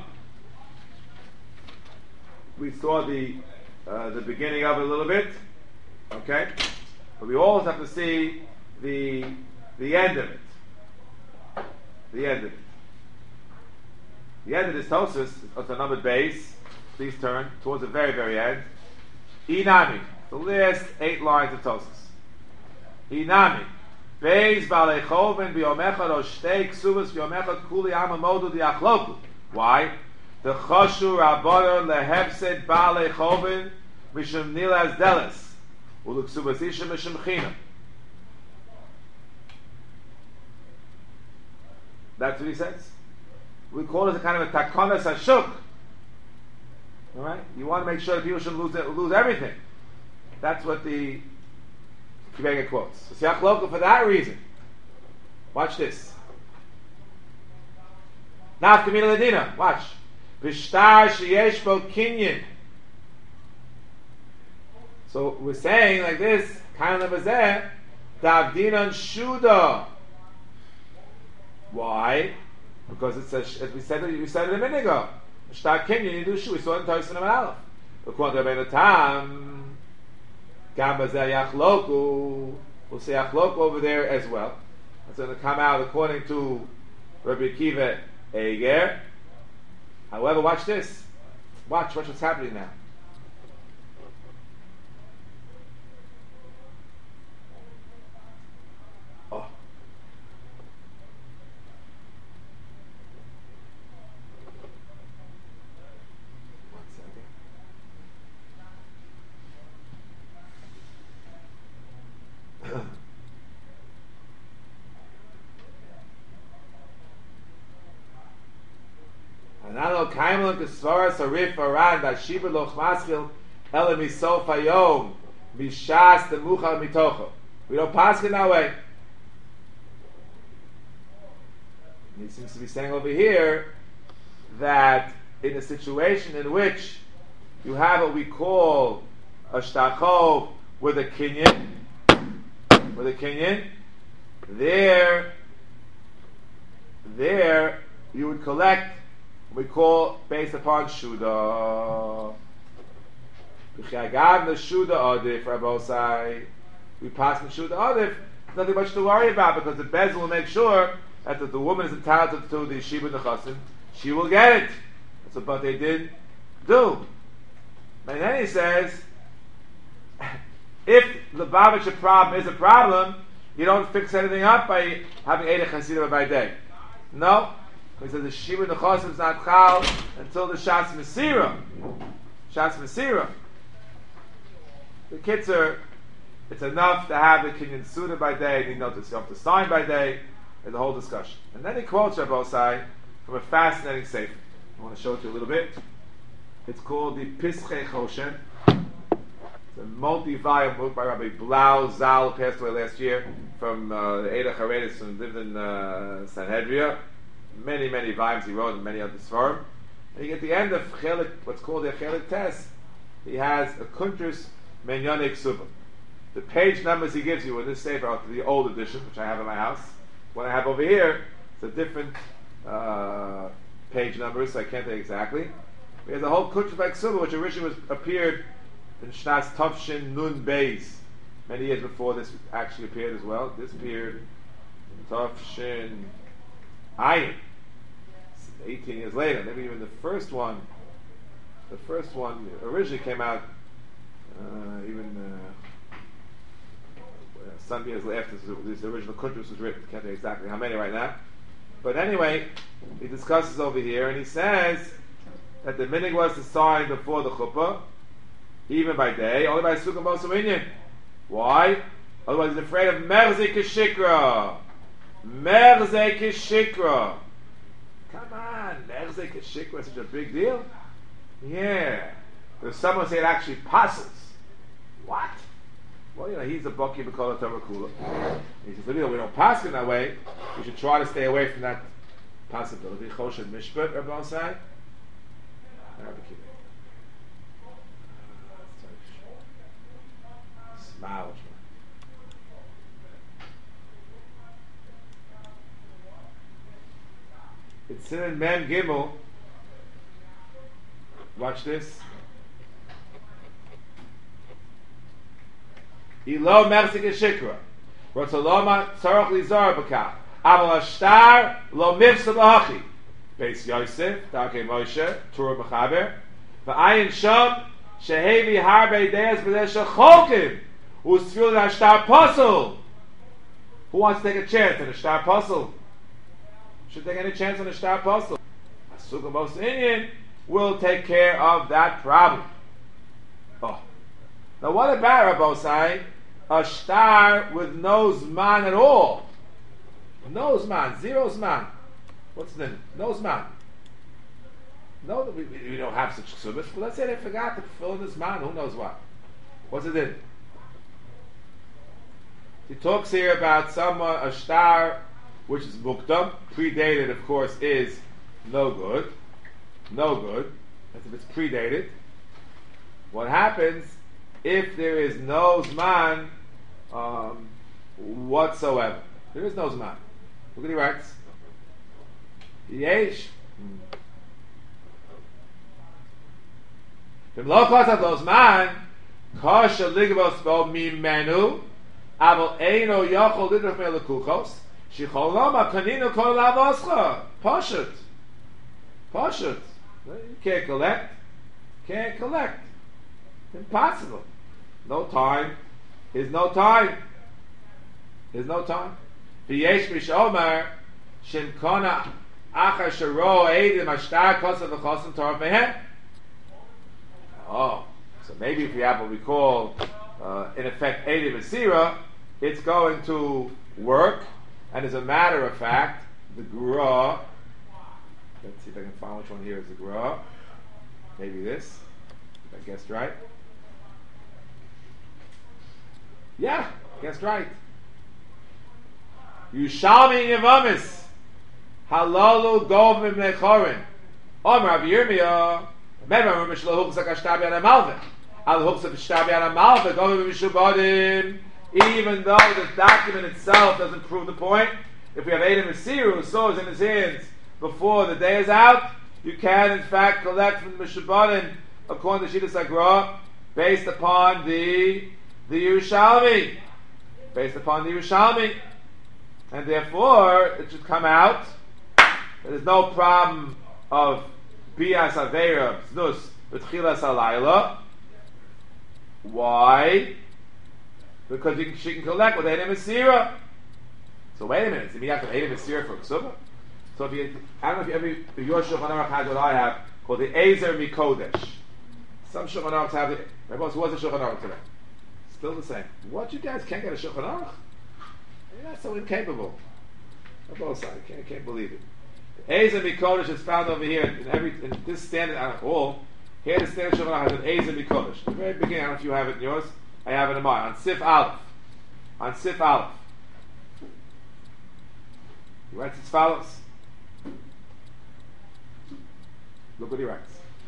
We saw the beginning of it a little bit, okay, but we always have to see the end of it. The end of it. The end of this Tosis, it's a numbered base. Please turn towards the very, very end. Inami, the last 8 lines of Tosis. Inami, Beis Balechoven B'Yomechad Oshtei Ksubos B'Yomechad Kuli Amamodu Diachloku. Why? the choshu rabbanon lehepsed baalei chovin mishum nilas delis uluksubas isha mishum china. That's what he says. We call it a kind of a takonas hashuk. All right, you want to make sure that people shouldn't lose everything. That's what the Kibega quotes. So Siach Local for that reason. Watch this. Naf Kamina Ladina. Watch. Bishtar sheyesh bo kinyan. So we're saying like this. Kind of bazeh. Davdinan shuda. Why? Because it's as we said it a minute ago. Bishtar kinyan you do shu. We saw it in Tosin and Aleph. According to Rabbeinu Tam. Gam bazeh yachloku. We'll say yachloku over there as well. It's going to come out according to Rabbi Akiva Eger. However, watch this. Watch what's happening now. Oh. One second. Analo kaimon kesvara sarif aran dashiva loch maskil ele misof hayom mishas temucha mitocho. We don't pass it that way. He seems to be saying over here that in a situation in which you have what we call a shtachov with a kinyan, there you would collect we call based upon Shuda. B'chagad the Shuda Adif, Rabbosai. We pass the Shuda Adif. Nothing much to worry about because the Bezdin will make sure that if the woman is entitled to the Shiba Nechasim, she will get it. That's what they did do. And then he says, if the Lubavitcher problem is a problem, you don't fix anything up by having Eidech Hasidim by day. No. He says the Shiva Nechasim is not Chal until the Shas Mesira. The Kitzur, it's enough to have the Kinyan Suda by day, and you have to sign by day, and the whole discussion. And then he quotes Rabbosai from a fascinating sefer. I want to show it to you a little bit. It's called the Pischei Choshen. It's a multi-volume book by Rabbi Blau Zal, who passed away last year, from the Eidah Haredis, who lived in Sanhedria. Many volumes he wrote, and many other Sfarim. And at the end of Chelik, what's called the Chelik Test, he has a Kuntrus Menyonik Ksuba. The page numbers he gives you in this sefer are the old edition, which I have in my house. What I have over here, it's a different page numbers, so I can't tell you exactly. He has a whole Kuntrus Ksuba, which originally appeared in Shnas Tavshin Nun Beis, many years before this actually appeared as well. This appeared in Tavshin Ayin, 18 years later. Maybe even the first one originally came out some years after this original Kuntrus was written. Can't tell you exactly how many right now. But anyway, he discusses over here, and he says that the minig was to sign before the chuppah, even by day, only by Sukkah Moshe Minyan. Why? Otherwise he's afraid of Merze Keshikra. Merze Keshikra. Come on, Merze Keshikra is such a big deal? Yeah. There's someone say it actually passes. What? Well, he's a Baki B'Kol Torah Kula. He says, we don't pass in that way. We should try to stay away from that possibility. Choshen Mishpat, Rabbi Osai. Smile. It's in Mem Gimel. Watch this. Ilo mersik shikra. Rotoloma tzarach lizar b'kach. Aval ashtar lo mifsa b'hachi. Beis Yosef, Darkei Moshe, Torah B'chaber. V'ayin shom shehevi harbe deas b'deh shecholkim. Who's tefillin ashtar puzzle? Who wants to take a chance on a star puzzle? Should take any chance on a star puzzle. Asukah most Indian. will take care of that problem. Oh. Now what about Rabbosai? A star with no zman at all. No zman, zero zman. What's the name? No zman. No, we don't have such ksubas. But let's say they forgot to fill in this man. Who knows what? What's it in? He talks here about someone, a star, which is mukdam, predated, of course, is no good. No good. That's if it's predated. What happens if there is no zman whatsoever? There is no zman. Look what he writes. Yesh. B'mlochas ados man kasha ligvos bo mimenu abel eino yochol lidrof me lekuchos shicholoma kaninu kol lavoscha pashut. You can't collect. Impossible. No time. There's no time. V'yesh mishomer shimkona achar sharo eidim ashtar kosav v'chosim torah mehen. Oh, so maybe if we have what we call, in effect, Eidim Asira, it's going to work. And as a matter of fact, the Gra, let's see if I can find which one here is the Gra. Maybe this, if I guessed right. Yeah, guessed right. Yushalmi Yavamis, Halalu Dov Mibnei Chorin, Omer Rav Yirmiyah. Remember, even though the document itself doesn't prove the point, if we have Eidim Mesiru, swords in his hands before the day is out, you can in fact collect from the Mishabadim according to Shita Sagra based upon the Yerushalmi. And therefore, it should come out. There's no problem of Bias Aveira Znus B'tchilas Halayla. Why? Because she can collect with Eidim Asira. So wait a minute. You mean you have to have Eidim Asira for Ksubah? So I don't know if your Shulchan Aruch has what I have called the Ezer Mikodesh. Some Shulchan Aruchs have it. My boss was a Shulchan Aruch today. Still the same. What, you guys can't get a Shulchan Aruch? You're not so incapable. On both sides, can't believe it. Ezer Mikodesh is found over here in this standard out of all. Here the standard Shulchan Aruch has an Ezer Mikodesh. The very beginning, I don't know if you have it in yours. I have it in mine. On Sif Aleph. He writes as follows. Look what he writes.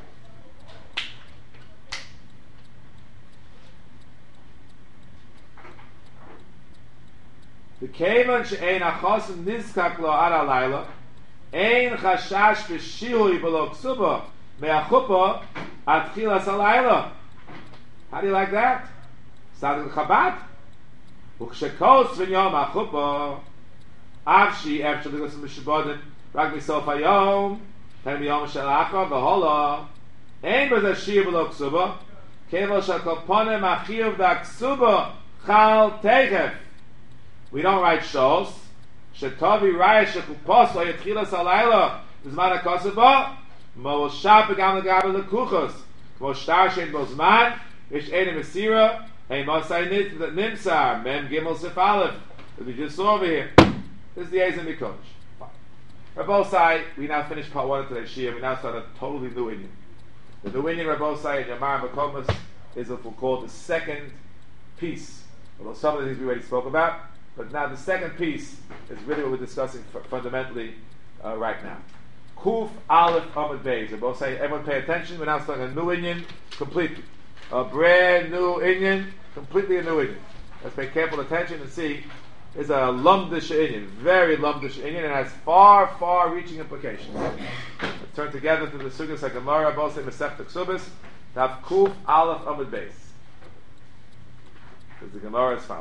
The Kevan she'ein achosim nizkak lo ad halayla ein chashash v'shihui v'lo ksuba me'achupa ad tchilas halayla. How do you like that? Sounds like Chabad. U'chshekos v'nyom achupa avshi efshel ligos m'shabodim rak misof hayom ten miyom shel acha v'hola ein b'zeh shir v'lo ksuba kevan shekol ponem achiv v'aksuba chal tegef. We don't write shos. Shetavi raya shekupos lo yetchilas halayla b'zman hakosava mo shap begam legabe lekuchos mo shtar shein bo zman ish eidim mesira ein mosai nimsar mem gimel sif aleph that we just saw over here. This is the Ezer Mikodesh. Rabbosai, we now finished part 1 of today's Shia. We now start a totally new Inyan. The new Inyan Rabbosai and Yamar Makomas is what we'll call the second piece. Although some of the things we already spoke about. But now the second piece is really what we're discussing fundamentally right now. Kuf Aleph Amud Beis. They both say, everyone pay attention. We're now starting a new Inyan completely. A brand new Inyan, completely a new Inyan. Let's pay careful attention and see. It's a Lumdish Inyan, very Lumdish Inyan, and has far, far reaching implications. Let's turn together to the Sugas HaGemara, both say Mesech Ksubis, to have Kuf Aleph Amud Beis. Because the Gemara is follows.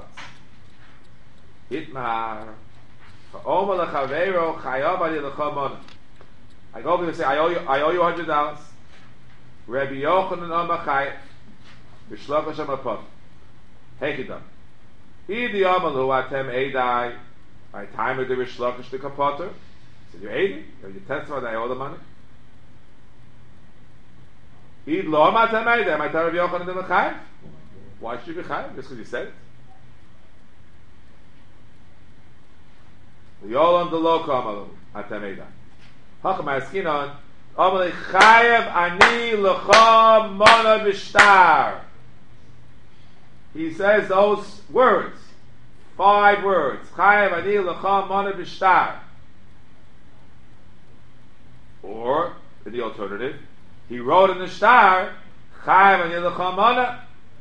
Itmar Ha'omer L'chaveiro Chayav Ali L'chomon. I go over and say, I owe you $100. Rabbi Yochanan Omer Chayav B'shloch Hashem Apot. Hekidam. Idi Amalu Atem Eidai. My time with the Rishlokish the Kapotter. So you're Eidi? You testify that I owe the money? Eid lo matameida. My Rabbi Yochanan the Mechayev. Why should you be chayev? Just because you said it. Yolam the lo kamalu atameida. Hacham askinon. Amalei chayev ani lecha mana b'shtar. He says those words, 5 words. Chayev ani lecha mana b'shtar. Or, in the alternative, he wrote in the shtar, Chayev ani lecha mana.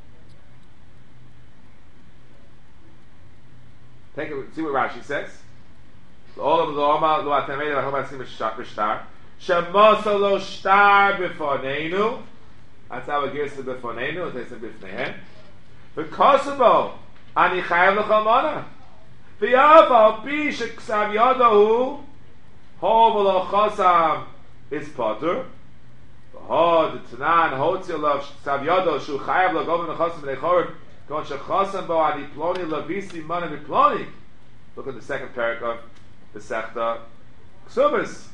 Take it, see what Rashi says. All of the Oma lo atameida v'chom asim b'shtar. Shemasa lo shtar b'fonenu. That's how it gives to b'fonenu. It says b'fneihen. V'kosabo ani chayev lecha mana. V'yav pi sheksav yadahu ho v'lo chosam is potter. V'ho d'tanan hotzil lo ksav yadahu shu chayev lo gomen chosam v'nechorib kon shechosam bo ani ploni lo visi mana v'ploni. Look at the second paragraph. The Sechta Ksubas.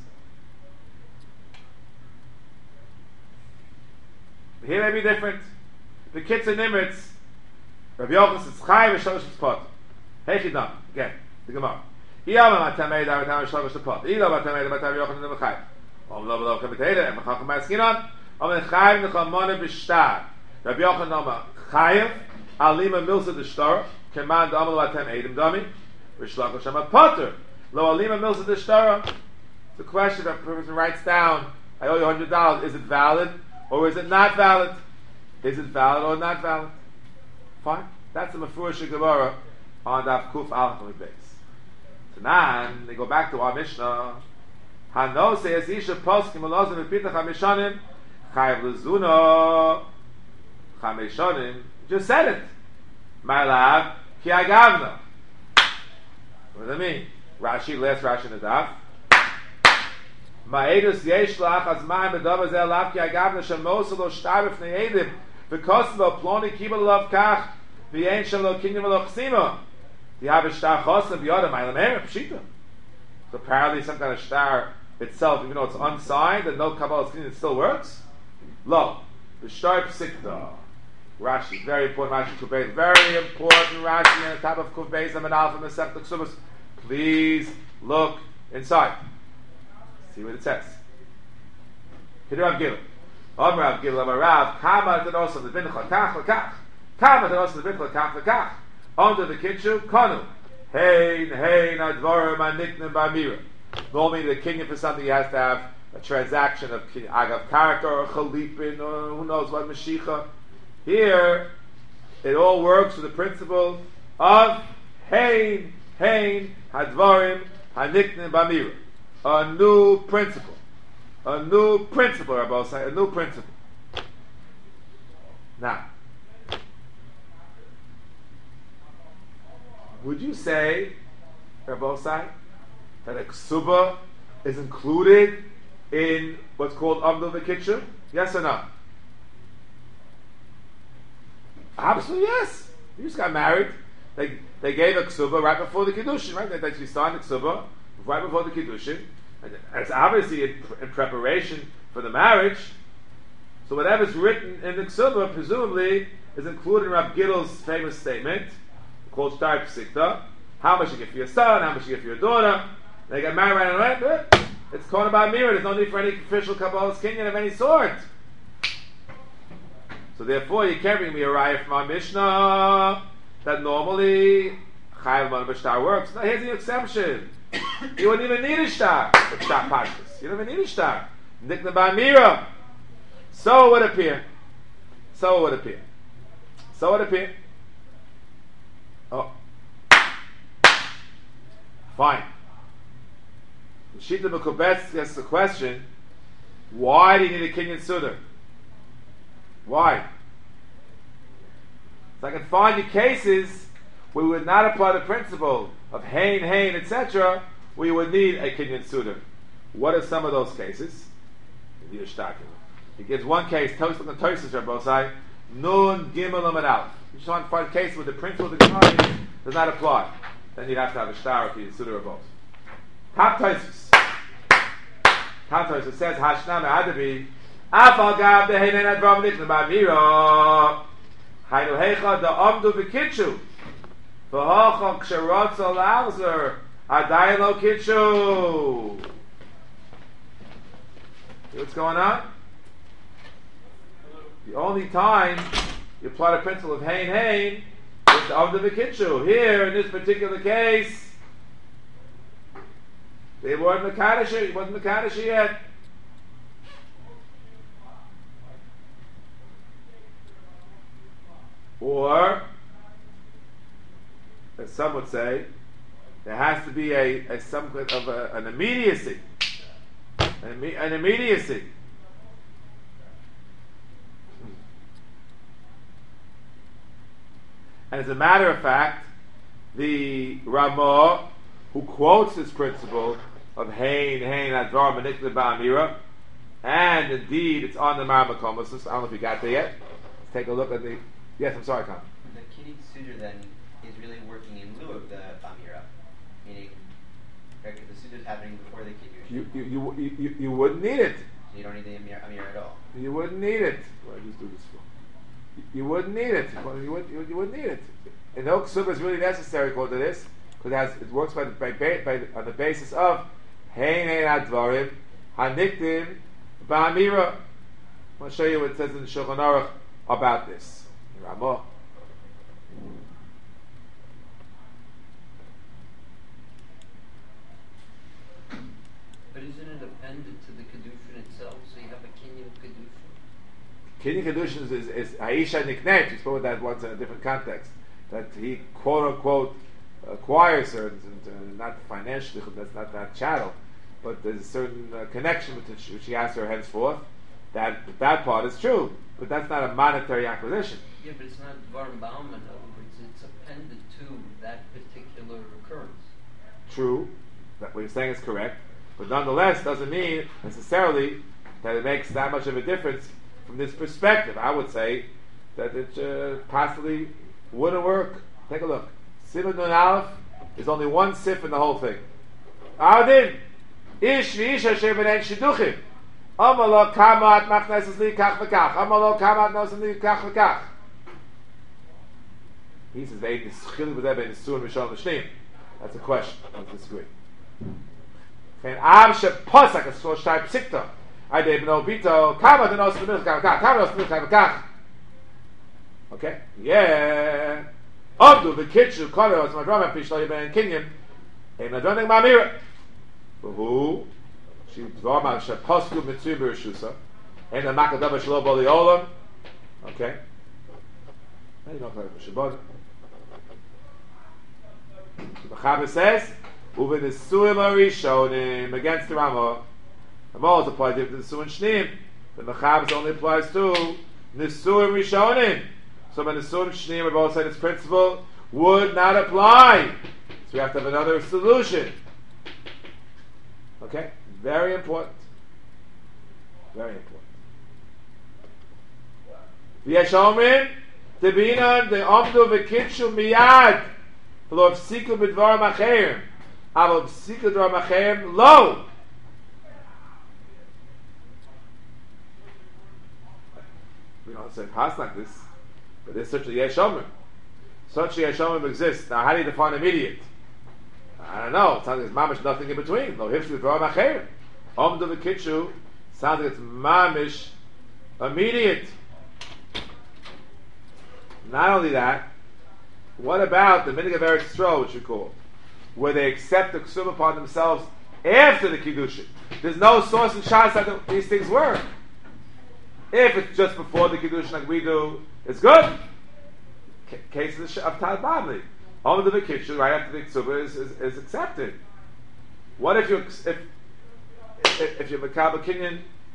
Here may be different. The Kitzur Nimitz, Rabbi Yochanan says Chayev v'shalosh pot. Heichidam again. The Gemara. Iyama matameida v'tam v'shalosh pot. Iyama matameida v'tam Yochanan the Chayev. Om lo v'lo kamiteda. Em chacham ma'askinon. Om en Chayev nechamona b'shtar. Rabbi Yochanan Oma Chayev alima milsa d'shtar. Command amal v'tam edim dami. V'shlach Hashem potter. Lo alima milsa d'shtara. The question that a person writes down, I owe you $100. Is it valid or is it not valid? Is it valid or not valid? Fine. That's the Mefurish Gemara on Daf Kuf Aleph Amud Beis. Tanan, they go back to our Mishnah. Hano says Isha Poskim Elozim V'Pitach HaMishanim Chayev L'Zuna HaMishanim. Just said it. My lab Ki Agavna. What does that mean? Rashi, last Rashi in the Daf. Ma'edus yesh lach az ma'im b'davar zeh lav ki agavna shemosa lo shtar b'fnei edim v'kos lo ploni kibel lav kach v'yein shem lo kinyan v'lo chsima v'yav shtar chosam v'yodam aylam erev pshita. So apparently some kind of shtar itself, even though it's unsigned and no kabbalah kinyan, it still works? Lo. V'shtar psikta. Rashi, very important Rashi Kufbeis, very important Rashi on the top of Kufbeis and Alpha Masech Ksubas. Please look inside. See what it says. Rav Gil. Rav Gil, Rav, Kama Tanosa the Bincha, Kach, Kach. Kama Tanosa the Bincha, Kach, Kach. Under the Kitchu, Kanu. Hein, Advarim, Aniknim, Bamira. Normally, the kinyan for something, he has to have a transaction of Agav character, or Chalipin, or who knows what, Mashiach. Here, it all works with the principle of Hein, Hadvarim, Haniknim, Bamira. A new principle. A new principle, Rabbi say, a new principle. Now, would you say, Rabbi say, that a ksuba is included in what's called Amdul V'Kitcher? Yes or no? Absolutely yes. You just got married. They gave a ksuba right before the Kiddushin, right? They actually signed the ksuba right before the Kiddushin. And it's obviously in preparation for the marriage. So whatever's written in the ksuba, presumably, is included in Rav Gidl's famous statement, called Shtar Psikta. How much you get for your son, how much you get for your daughter. They get married right away. It's called about mirror. There's no need for any official Kabbalah's kinyan of any sort. So therefore, you can't bring me a raya from our Mishnah that normally Chayav Mana B'Shtar works. Now here's the exception. You wouldn't even need a shtar. But shtar pashtus. You don't even need a shtar. Nikna Ba'mira. So it would appear. Oh. Fine. Shita Mekubetz gets the question, why do you need a kinyan sudar? Why? So I can find you cases where we would not apply the principle of hain, etc., where you would need a kinyan sudar. What are some of those cases? He gives one case, Tosis Rabbosai, Nun, Gimel, and Aleph. You just want to find a case where the principle of the Gemara does not apply. Then you'd have to have a shtar or kinyan sudar or both. Top Tosis says, Hashnam Adabi, Afal gab the Heinen Advarim Nikna Ba'amira. Hainu Hecha da Amdu V'Kitshu. V'Hocha Ksherotza L'Alzer. Adayin Lo Kitshu. See what's going on? The only time you apply the principle of Hain Hain is the Amdu V'Kitshu. Here, in this particular case, they weren't Mekadosh, he wasn't Mekadosh yet. Or, as some would say, there has to be some kind of an immediacy. An immediacy. And as a matter of fact, the Ramah, who quotes this principle of Hain Advar Manikla Ba'amira, and indeed it's on the Marmakomos. I don't know if you got there yet. Let's take a look at the. Yes, I'm sorry, Con. The Kiddushin Suda then is really working in lieu of the Ba'amira, meaning the Suda is happening before the Kiddushin. You wouldn't need it. So you don't need the Amira at all. You wouldn't need it. What did I just do this for? You wouldn't need it. You wouldn't need it. And no ksuba is really necessary according to this, because it works on the basis of Hein Advarim Hanikdim Ba'amira. I'll show you what it says in Shulchan Aruch about this. Ramah. But isn't it appended to the Kedushin itself, so you have a Kinyan Kedushin? Kinyan Kedushin is Aisha Niknet. We spoke about that once in a different context. That he quote unquote acquires her, not financially, that's not that chattel, but there's a certain connection which he has to her henceforth. That part is true, but that's not a monetary acquisition. Yeah, but it's not Dvarim Ba'am, in other words, it's appended to that particular occurrence. True, that what you're saying is correct, but nonetheless doesn't mean necessarily that it makes that much of a difference from this perspective. I would say that it possibly wouldn't work. Take a look. Simon Nun Aleph is only one sif in the whole thing. Adin Ish v'Isha she'benen shiduchim. Amalo kamat machneses li kach v'kach. Amalo kamat nosen li kach v'kach. He says they chiluk b'zeh ben Nisuin v'Shalom v'Shneim. That's a question. I don't disagree. Fen av she'posak a so shtay psikta. Adei b'no bito kamat nosen li kach v'kach. Kamat nosen li kach v'kach. Okay? Yeah. Abdu v'kitshu kore os madrama pishlo yibben kinyan. Ein madronik ma'amira. Who? She dvarma she'posku mitzvah b'rishusa. Ein ha'makadava shelo b'li olam. Okay? Now you know how to Shabbat. The Chaber says, "Uven Nisuim Arishonim against the Ramah." The Ramah applies to the Nisuim Shneim, but the Chaber only applies to Nisuim Rishonim. So when Nisuim Shneim are both saying this principle would not apply. So we have to have another solution. Okay, very important. Very important. V'yeshomrim debinan de'omdu v'kitshu miyad. Lo v'siku b'dvarim acherim. Alo v'siku b'dvarim acherim lo. We don't say pas like this, but there's such a yeshomrim. Such a yeshomrim exists. Now, how do you define immediate? I don't know. It sounds like there's mamish nothing in between. Lo hifshu b'dvarim acherim. Omdu v'kitshu sounds like it's mamish immediate. Not only that, what about the minig of Eretz Yisrael, which we call, where they accept the ksum upon themselves after the kiddushin? There's no source in Shas that these things work. If it's just before the kiddushin like we do, it's good. Cases of Tad Badli, only the kiddushin right after the ksum is accepted. What if you're Mekabel Kinyan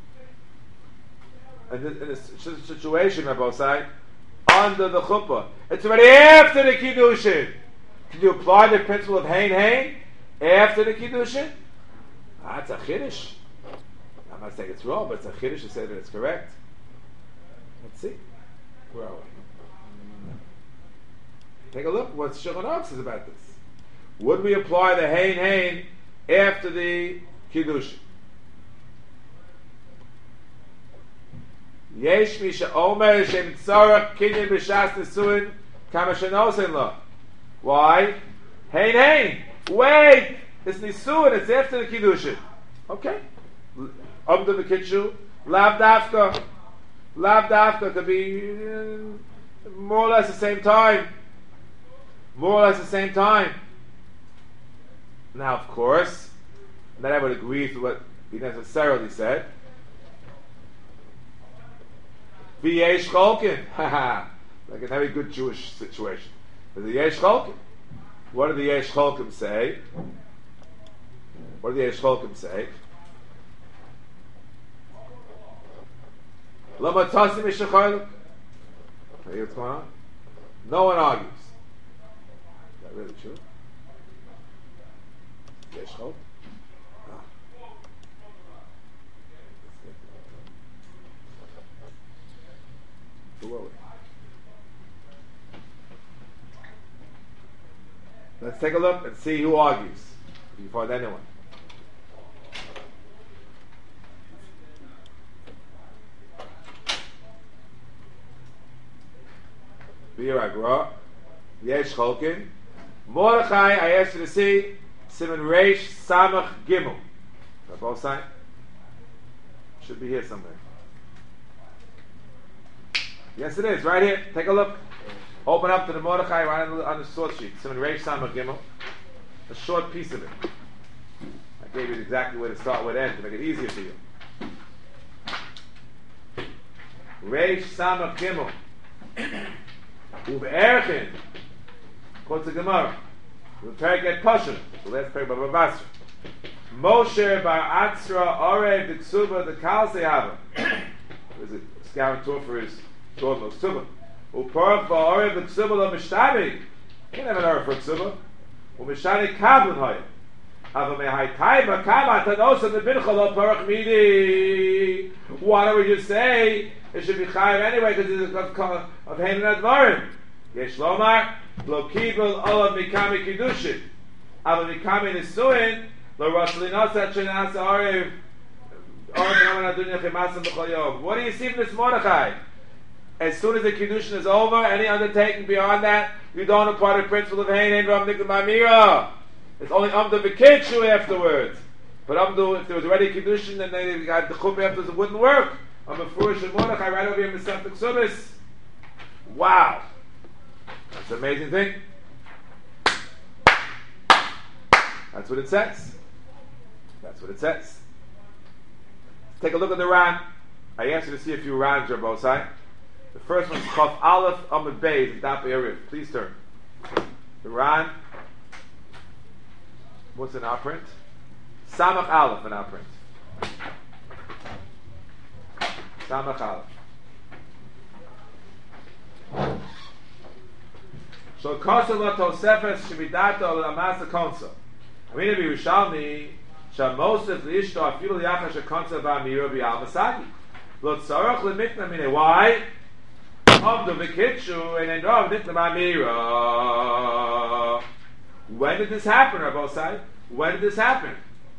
in a situation, Rabbi Osai, under the chuppah? It's already after the kiddushin. Can you apply the principle of Hain after the kiddushin? That's a chiddush. I'm not saying it's wrong, but it's a chiddush to say that it's correct. Let's see. Where are we? Take a look what Shulchan Aruch says about this. Would we apply the Hain after the kiddushin? Yesh mi she'omer shem tzarech kinyan b'shas nesuin kama shenosin lo. Why? Hein. Wait! It's nisuin, it's after the kiddushin. Okay. Umda v'kitshu. Lav dafka could be more or less the same time. Now, of course, then I would agree with what he necessarily said. V'yesh cholkin. Like a very good Jewish situation. There's a yesh cholkin. What do the yesh cholkim say? Lama tasim ishachaylik. Hey, what's going on? No one argues. Is that really true? Yesh chok? Who are we? Let's take a look and see who argues. If you find anyone. V'yiragra, Yesh Cholkin, Mordechai. I asked you to see Siman Reish Samach Gimel. They're both signed. Should be here somewhere. Yes, it is right here. Take a look. Open up to the Mordechai right on the source sheet. Siman Reish Samach Gimel. A short piece of it. I gave you exactly where to start, where to end to make it easier for you. Reish Samach Gimel. Ube'erchin, quotes the Gemara. We'll try to get Pasha. So let's pray Baba Basra. Moshe bar Atzra Oreh B'Ksuba the Kal Sehava. There's a guarantor for his Torah B'Ksuba. Uporach ba'Oreh B'Ksuba lo Mishtami. Can't have an Oreh for Ksuba. U'Mishtani Kablan Hoya. Ava mehai Taiba Kama Tanosa Nebincha lo Porach Midi. Why don't we just say it should be chayav anyway because it's of Haman Advarim. Yesh Lomar lo kibul olav mikami kiddushin. Ava mikami nisuin lo rashlinasa chenasa arev arev adunya chemasa b'chol yom. What do you see from this Mordechai? As soon as the kiddushin is over, any undertaking beyond that, you don't apply the principle of Haman Ram Nikla Mamira. It's only Amdu v'Kitshu afterwards. But Amdu, if there was already kiddushin, then they got the chumbi afterwards, it wouldn't work. I'm a Furish and Mordechai right over here in the Masechta Ksubis. Wow. That's an amazing thing. That's what it says. Let's take a look at the Ran. I asked you to see a few Rans on both sides. The first one's Chaf Aleph Amud Beis, the top area. Please turn. The Ran. What's in our print? Samach Aleph in our print. Samach Aleph. So Kosa lo Tosefes Shemidato L'Amasa Konsa. I mean to be Rishalmi Shamosef L'Ishto Afilu Yachash HaKonsa V'Amira B'Al Masagi Lo Tzarech L'Mitna Mine. Why? Avdu V'Kitshu and Endav Mitna B'Amira. When did this happen, Rabbosai? When did this happen?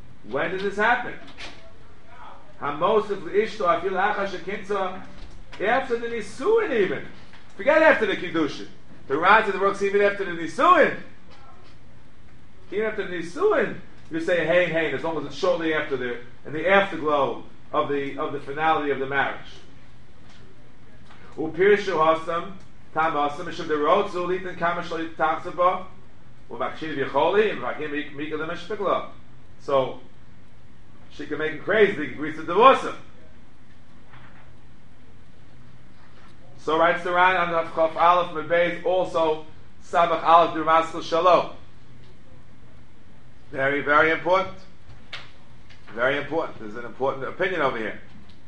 Hamosef L'Ishto Afilu Yachash HaKonsa after the Nisuin even. Forget after the Kiddushin. The Ran says it works even after the Nisuin. Even after the Nisuin, you say hey, as long as it's shortly after in the afterglow of the finality of the marriage. Upirshu hasam tam hasam mishum derot zulitin kamashli taksaba umakshid v'choli and vakim mika lemeshpikla. So she can make him crazy. He agrees to divorce him. So writes the Ran on the Chaf Aleph Mebeis, also Samach Aleph D'Ramaskal Shalom. Very, very important. Very important. There's an important opinion over here.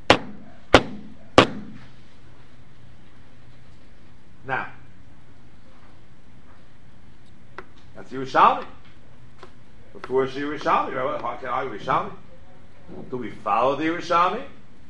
Now, that's Yerushalmi. Before she Yerushalmi, right? How can I Yerushalmi? Do we follow the Yerushalmi?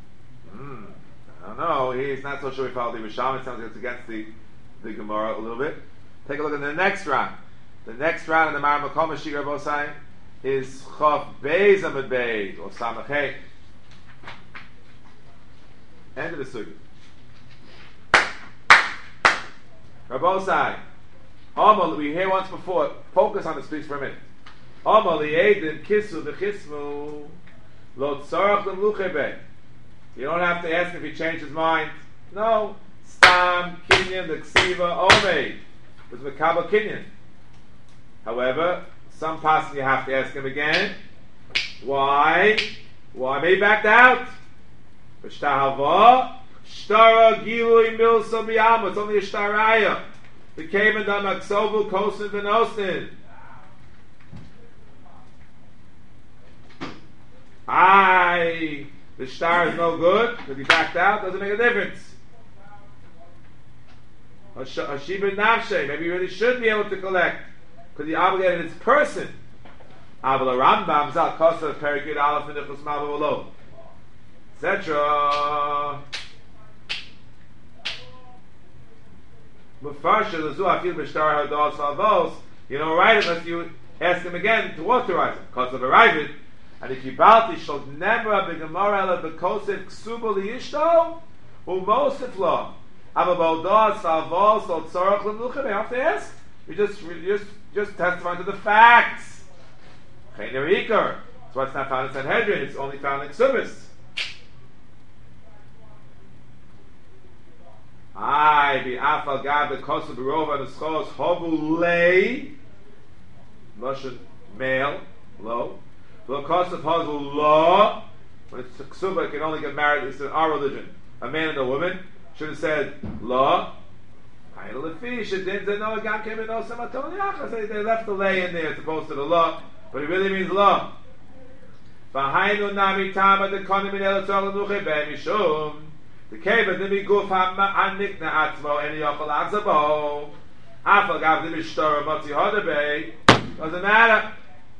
I don't know. He's not so sure we follow the Yerushalmi. It sounds like it's against the Gemara a little bit. Take a look at the next round. The next round in the Mar Makom Shir Bosai is Chaf Beis Amud Beis or Samach Hey. End of the sugi. Rabbosai, Amal, we hear once before, focus on this please for a minute. Amal li'edim kisu v'chismu lo tzarach l'mluchebe. You don't have to ask if he changed his mind. No. Stam, Kinyan, the Ksiva, Omei. It's Mekabel Kinyan. However, some passage you have to ask him again. Why? Why may he backed out? V'shtahava, shtara gilui milsa b'yama. It's only a shtaraya. The came and done maksovu kosin v'nosin. The star is no good because he backed out. Doesn't make a difference. Hashiba nafshe. Maybe he really should be able to collect because he obligated his person. Aval Rambam zal kosa perikid alaf v'nichus ma'avolo, etc. Mufarsha lezu afil b'shtar hados avos. You don't write it unless you ask him again to authorize it. Because of arrival. And if you balti shall never have the Gemara ela bekosef ksuba liyishto umosef lo avabodah salvos or tzarach l'mluchem. You have to ask. You just testify to the facts. Cheiner ikar. That's why it's not found in Sanhedrin. It's only found in Ksubis. I be afal gab the kosef berova and schos hovu lei Russian male low. The cost of husband law, when it's ksuba, it can only get married. It's in our religion. A man and a woman should have said law. They left the lay in there as opposed to the law, but it really means law. The keva dimi guf hanikna atzmo any yochel azabo. Afal gav dimi shtora motzi hodabei. Doesn't matter.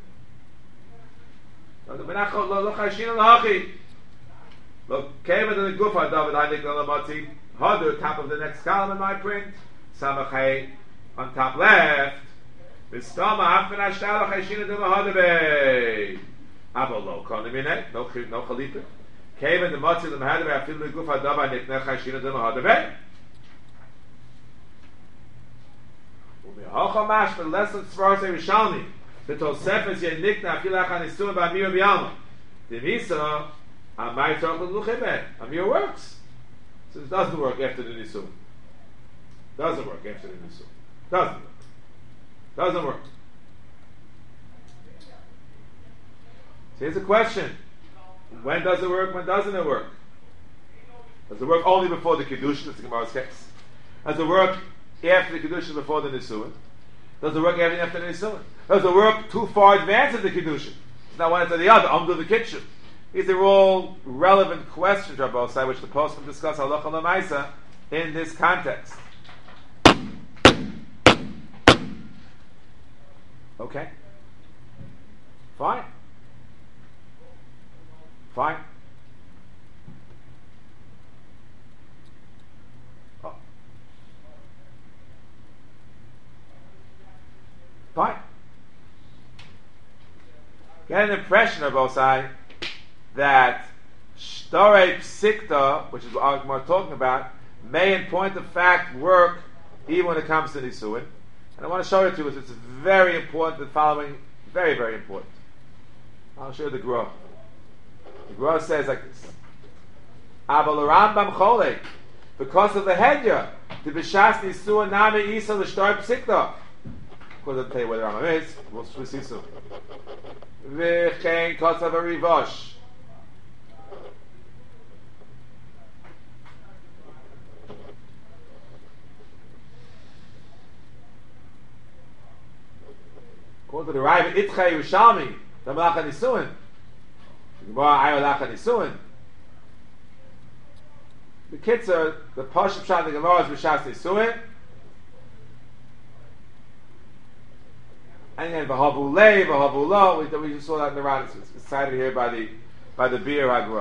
Look, came into the gufa David Hanik Lamati, Hodu, top of the next column in my print, Samachay on top left, Vistama Afina Shala Hashina de Mahadabe. Abolo Konimine, no Khalifa. Came in the Motzi the Mahadabe, I feel the gufa David Hanik Hashina de Mahadabe. Hochamash, the lesson Svarse Rishalmi. The Tosefes Yenikna Filach Anisum B'Amir B'Yalma. The Misa Amay Torah L'Luchebe. Amir works. So it doesn't work after the Nisum. Doesn't work after the Nisum. Doesn't work. So here's a question: when does it work? When doesn't it work? Does it work only before the Kedushin? That's the Gemara's case. Does it work after the Kedushin before the Nisuin? Does it work after the Nisuin? Does it work too far advanced in the Kedushin? It's not one into the other. Under the kitchen. These are all relevant questions, Rabbi Osai, which the Poskim discuss halacha l'maisa in this context. Okay. Fine. Oh. Fine. Get an impression of Osai that Shtorei Psikta, which is what we're talking about, may in point of fact work even when it comes to Nisuin. And I want to show it to you. It's very important. The following, very, very important. I'll show you the Gra. The Gra says like this: Abel Rambam Cholek, because of the Hedya, the B'shas Nisuin Nami Isa L'Shtorei Psikta. Of course, I'll tell you where the Rambam is. We'll see soon. V'chein Kotzav Rivosh. According to the Raiva Itchei Yerushalmi, the Malacha Nisuin, the Gemara Ayolacha Nisuin. The Kitzur, the Pashup Shad the Gemara is B'shas Nisuin, and then V'havu Lei, V'havu Lo. We just saw that in the Rad. It's cited here by the Bir Hagura,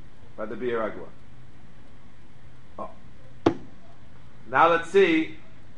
Oh. Now let's see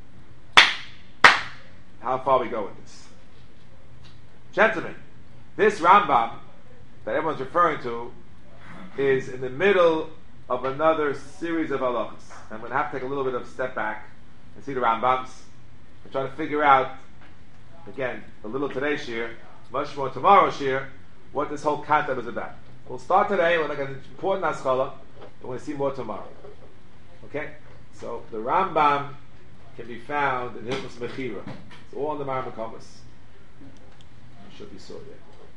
how far we go with this. Gentlemen, this Rambam that everyone's referring to is in the middle of another series of halachas. I'm going to have to take a little bit of a step back and see the Rambams, and try to figure out, again, a little today's shir, much more tomorrow's shir, what this whole concept is about. We'll start today, we're going to get an important Haskalah, and we're going to see more tomorrow. Okay? So the Rambam can be found in Hilchos Mechira. It's all in the Marmar Compass. It should be sorted.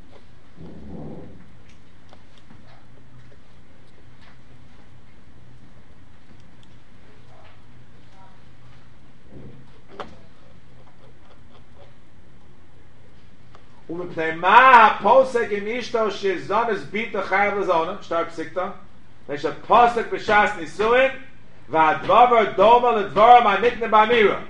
ומפני מה הפוסק עם אשתו שזונס ביטה חייב לזונה, שטר פסיקתא, ושפוסק בשעס נישואין, והדבר דומה לדבר מהנקנה באמירה.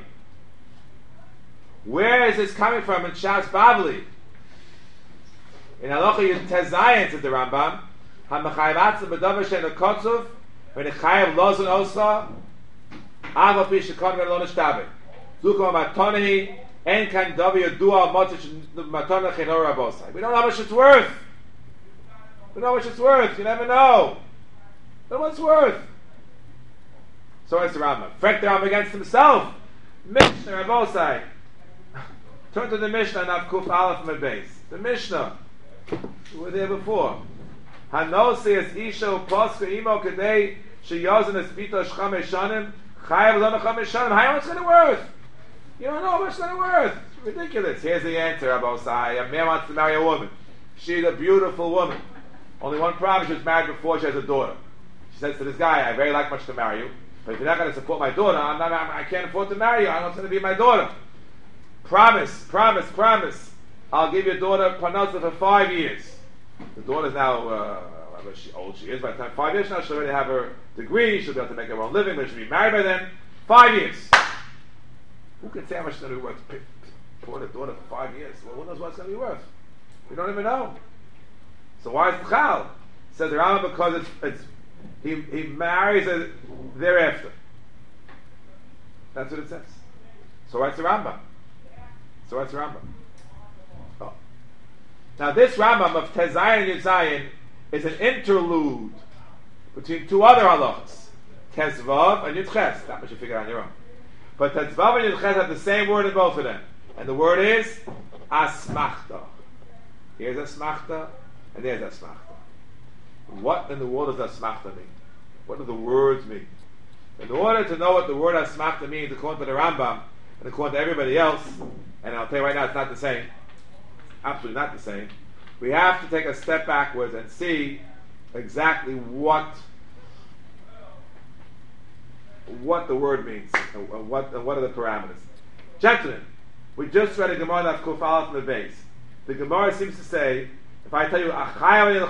Where is this coming from in Shas Bavli? In Halacha Yud Tezayin, said the Rambam, HaMechayiv Atzah b'davar she'enu kotzuv, v'nechayiv lozun osa, ava pi shekon v'lo nishtabek. Zukom matonehi, en kan davar yodua motzich matoneh chenor rabosai. We don't know how much it's worth. We don't know how much it's worth. You never know. We don't know what it's worth. So it's the Rambam. Fret the Rambam against himself. Mishnah Rabosai. Turn to the Mishnah and have Kuf Aleph from the base. The Mishnah. We were there before. Hanosi es Isha u'Poscha imo kadei sheyozin es bito shchamei shanim chayav lona chamei shanim. How much is it worth? You don't know how much it's worth. It's ridiculous. Here's the answer, Rabosai. A man wants to marry a woman. She's a beautiful woman. Only one problem, she was married before she has a daughter. She says to this guy, I very like much to marry you, but if you're not going to support my daughter, I can't afford to marry you. I'm not going to be my daughter. Promise. I'll give your daughter Parnasa for 5 years. The daughter's now, how old she is, by the time 5 years now, she'll already have her degree, she'll be able to make her own living, but she'll be married by then. 5 years. Who can say how much it's going to be worth to support a daughter for 5 years? Well, who knows what it's going to be worth? We don't even know. So why is Tchal? Says the Rambam because he marries her thereafter. That's what it says. So what's the Rambam? Oh. Now this Rambam of Tezayin and Yudzayin is an interlude between two other halachas, Tezvav and Yudches. That much you figure out on your own. But Tezvav and Yudches have the same word in both of them, and the word is Asmachta. Here's Asmachta, and there's Asmachta. What in the world does Asmachta mean? What do the words mean? In order to know what the word Asmachta means, according to the Rambam and according to everybody else, and I'll tell you right now, it's not the same. Absolutely not the same. We have to take a step backwards and see exactly what the word means and what are the parameters. Gentlemen, we just read a Gemara that's Kufal from the base. The Gemara seems to say, if I tell you, I owe you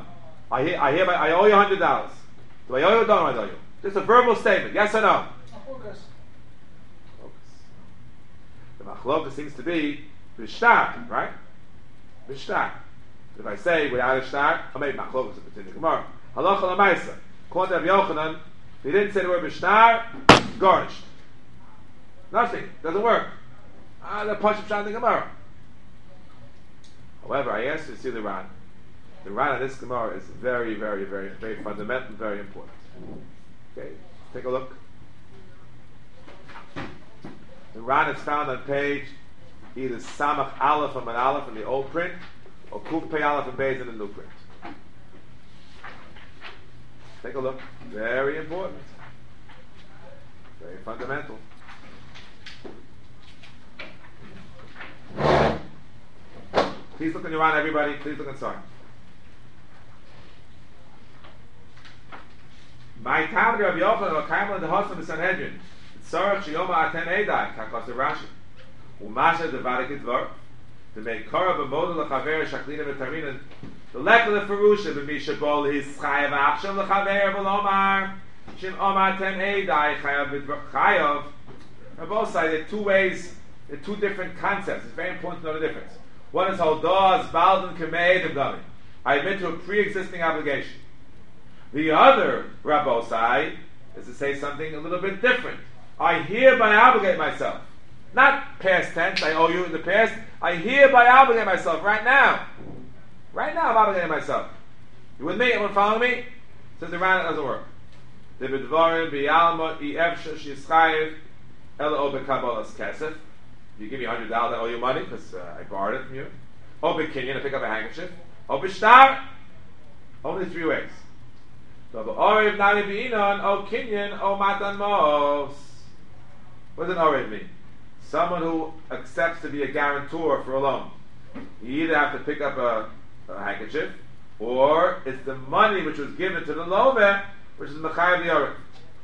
$100. Do I owe you or don't I owe you? Just a verbal statement, yes or no? Focus. The machloka seems to be b'shtar, right? B'shtar. If I say without a shtar, I made machloka in the Gemara. Halacha l'maisa. According to Rabbi Yochanan, if he didn't say the word b'shtar, garnished. Nothing. Doesn't work. The push of the Gemara. However, I asked you to see the Ran. The Ran of this Gemara is very, very, very, very fundamental and very important. Okay, take a look. The Ran is found on page either Samach Aleph or Man Aleph in the old print, or Kuf Pei Aleph and Beis in the new print. Take a look. Very important. Very fundamental. Please look in your Ran, everybody. Please look inside. My time Rabbi Yochanan or Kaimel the Hosan the Sanhedrin. Tzarach sheyoma aten edai kakos Rashi. Umasha devarik idvar. To make kara b'model lechaver shaklina v'tarina. The lekal leferusha b'mishabol his chayav achshav lechaver v'lomar. Shim omar aten edai chayav chayav. On both sides, there are two ways. There are two different concepts. It's very important to know the difference. One is hodah zbalden k'mei devdami. I admit to a pre-existing obligation. The other, Rabbosai, is to say something a little bit different. I hereby obligate myself. Not past tense, I owe you in the past. I hereby obligate myself right now. Right now I'm obligating myself. You with me? Everyone following me? Says the Ran, it doesn't work. Ela obe kabbalas kesef. You give me $100, I owe you money because I borrowed it from you. Obe kinyan, I pick up a handkerchief. Obe shtar. Only 3 ways. So, Orev nami b'inon, o kinyan, o matan mos. What does an Orev mean? Someone who accepts to be a guarantor for a loan. You either have to pick up a handkerchief, or it's the money which was given to the lover, which is mechayev the Orev.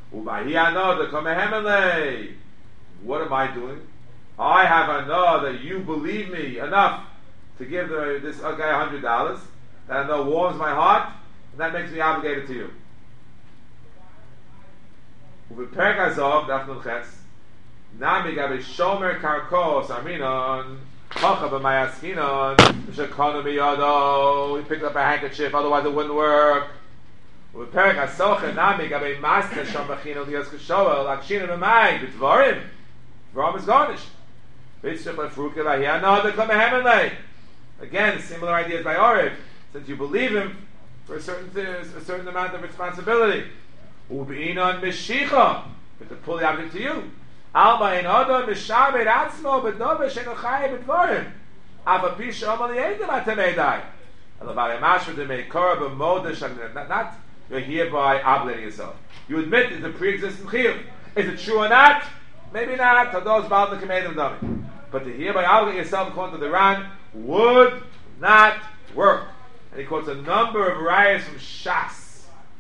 What am I doing? I have anah that you believe me enough to give this guy $100, that I know warms my heart, and that makes me obligated to you. Nami gabe shomer karkos arminon hacha b'mayaskinon v'shekonu miyado. He picked up a handkerchief, otherwise it wouldn't work. U'perek hasoche nami gabe master shom b'chino liyos k'shoel akshina b'may b'dvarim. Dvarim is garnished. B'tzich lefruke v'hi anah dekam ehemenlei. Again, similar ideas by Orev. Since you believe him for a certain amount of responsibility. U'b'inon mishicha, but to pull the object to you. Alma in Odom mishaber atzmo b'dove sheno chaye b'dvorim. Ava pisha omal yedem atamedai. Alavari mashra de meikora b'modesh. Not you're hereby obligating yourself. You admit it's a pre-existing chiyuv. Is it true or not? Maybe not. Tados bal nekamedem dami. But to hereby obligate yourself according to the Ran would not work. And he quotes a number of rayas from Shas.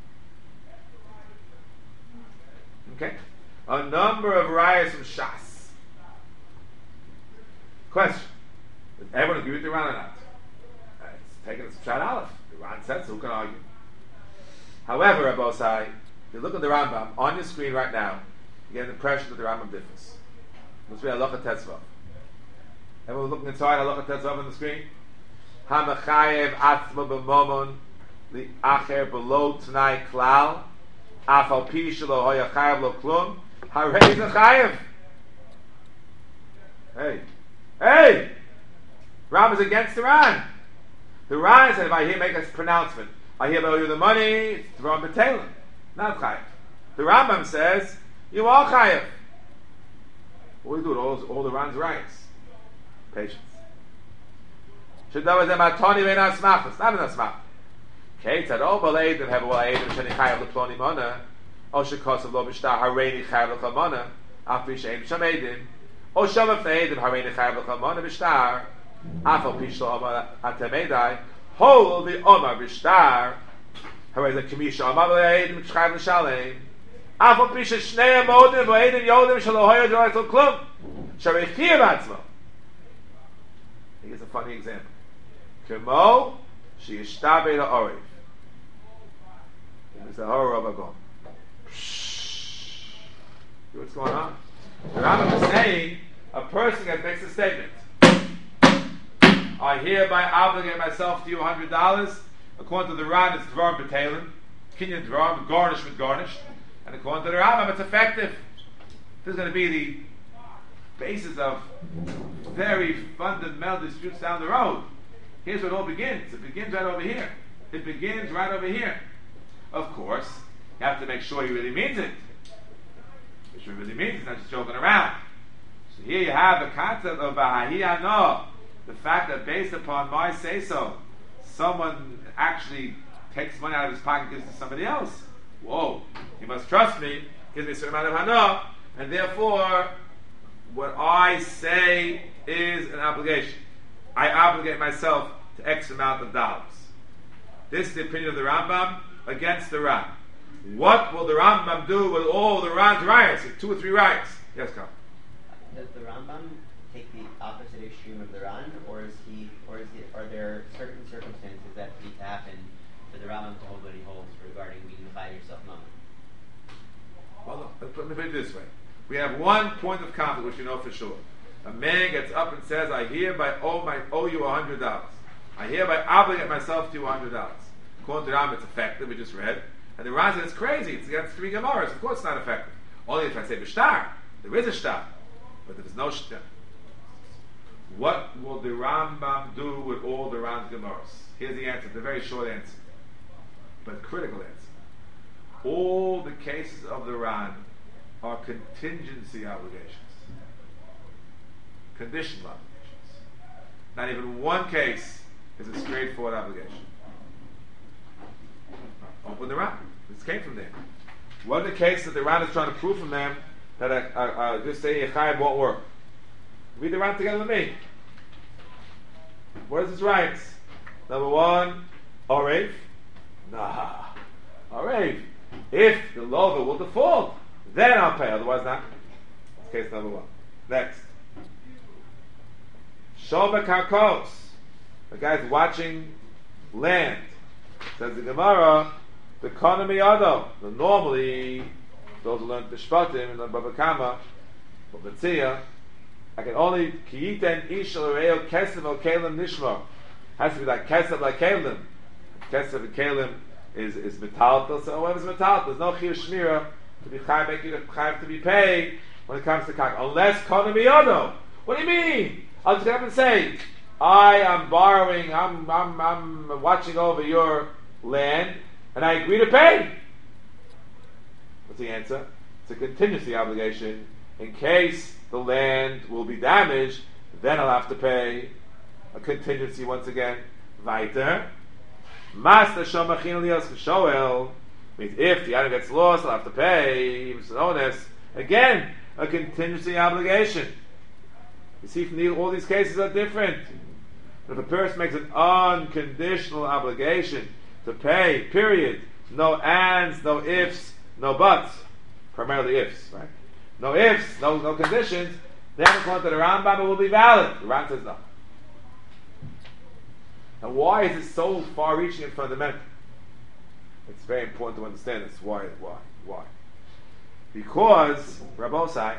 Okay. A number of rayas from Shas. Question: does everyone agree with the Ran or not? It's taken as Pshat Aleph. The Ran says, who can argue? However, Abosai, if you look at the Rambam on your screen right now, you get an impression that the Rambam differs. Must be Halacha Tetzvav. Everyone looking inside Halacha Tetzvav on the screen? Hamachayev atzma b'momon li acher below t'nai klal afal pi shelo hoya chayev lo klum. Harei Zachayev. Hey! Ram is against the Ran. The Ran said, if I hear make a pronouncement, I hear owe you the money, it's Dvarim B'Telem, not Chayev. The Rambam says, you are Chayev. What do you do with all the Ran's rights? Patience. Shedavah zematoni ve'en asmach. It's not an asmach. Okay, tzad b'leid and have a wa'edim sheni chayev l'ploni mona. O shekosav lo b'shtar hareini chayav l'chamona afri she'en b'sham edim o shama f'edim hareini chayav l'chamona b'shtar afal pishlo omar atamedai hol v'omar b'shtar harei l'kamisha omar v'edim chayav l'shalem afal pisha shnei amodim v'edim yodim shalo hoya d'orat l'klum sharei chiyav atzmo. Here's a funny example. Kemo she'yishtabei la'orev. It's the horror of a gon. See what's going on? The Rambam is saying a person that makes a statement. I hereby obligate myself to you $100. According to the Ran, it's Dvarim B'Telem, Kinyan Dvarim, garnished with garnished. And according to the Rambam, it's effective. This is going to be the basis of very fundamental disputes down the road. Here's where it all begins. It begins right over here. Of course, you have to make sure he really means it. Make sure he really means it, it's not just joking around. So here you have the concept of Baha'iyano, the fact that based upon my say-so, someone actually takes money out of his pocket and gives it to somebody else. Whoa, he must trust me, gives me a certain amount of hana, and therefore, what I say is an obligation. I obligate myself to X amount of dollars. This is the opinion of the Rambam against the Ran. What will the Rambam do with all the Ran's riots? 2 or 3 riots. Yes, Carl. Does the Rambam take the opposite extreme of the Ran, or are there certain circumstances that need to happen for the Rambam to hold what he holds regarding being by yourself moment? Well, let me put it this way. We have one point of conflict which you know for sure. A man gets up and says, I hereby owe you $100. I hereby obligate myself to you $100. According to the Rambam, it's effective, we just read. And the Ran says it's crazy, it's against 3 Gemaras. Of course it's not effective. Only if I say b'shtar. There is a shtar. But there's no shtar. What will the Rambam do with all the Ran's Gemaras? Here's the answer, the very short answer. But critical answer. All the cases of the Ran are contingency obligations. conditional obligations. Not even one case is a straightforward obligation. Open the Ran. This came from there. What are the cases that the Ran is trying to prove from them that just saying Yechayim won't work? Read the Ran together with me. What is his rights? Number one, Orev. Nah. Orev. If the lover will default, then I'll pay. Otherwise not. That's case number one. Next. Shomer Karkos. The guy's watching land. Says the Gemara, the economy ado. Normally, those who learn the Shpatim and learn Baba Kama, Baba Tzia, I can only Kiyiten Ishal Reo Kesem El Kalim Nishma. Has to be like Kesem like Kalim. Kesem and Kalim is metaltal. So when it's metaltal, there's no Chiyuv Shmira to be Chayav, make you Chayav to be paid when it comes to Kak. Unless economy ado. What do you mean? I'll just get up and say, I am borrowing, I'm watching over your land, and I agree to pay. What's the answer? It's a contingency obligation. In case the land will be damaged, then I'll have to pay a contingency once again. Weiter. Master Shomachin Lios Shoel means if the item gets lost, I'll have to pay. Again, a contingency obligation. You see, from all these cases are different. If a person makes an unconditional obligation to pay, period, no ands, no ifs, no buts, primarily ifs, right? No ifs, no conditions, then according to the Rambam it will be valid. The Rambam says no. And why is it so far-reaching and fundamental? It's very important to understand this. Why? Because, Rabbosai,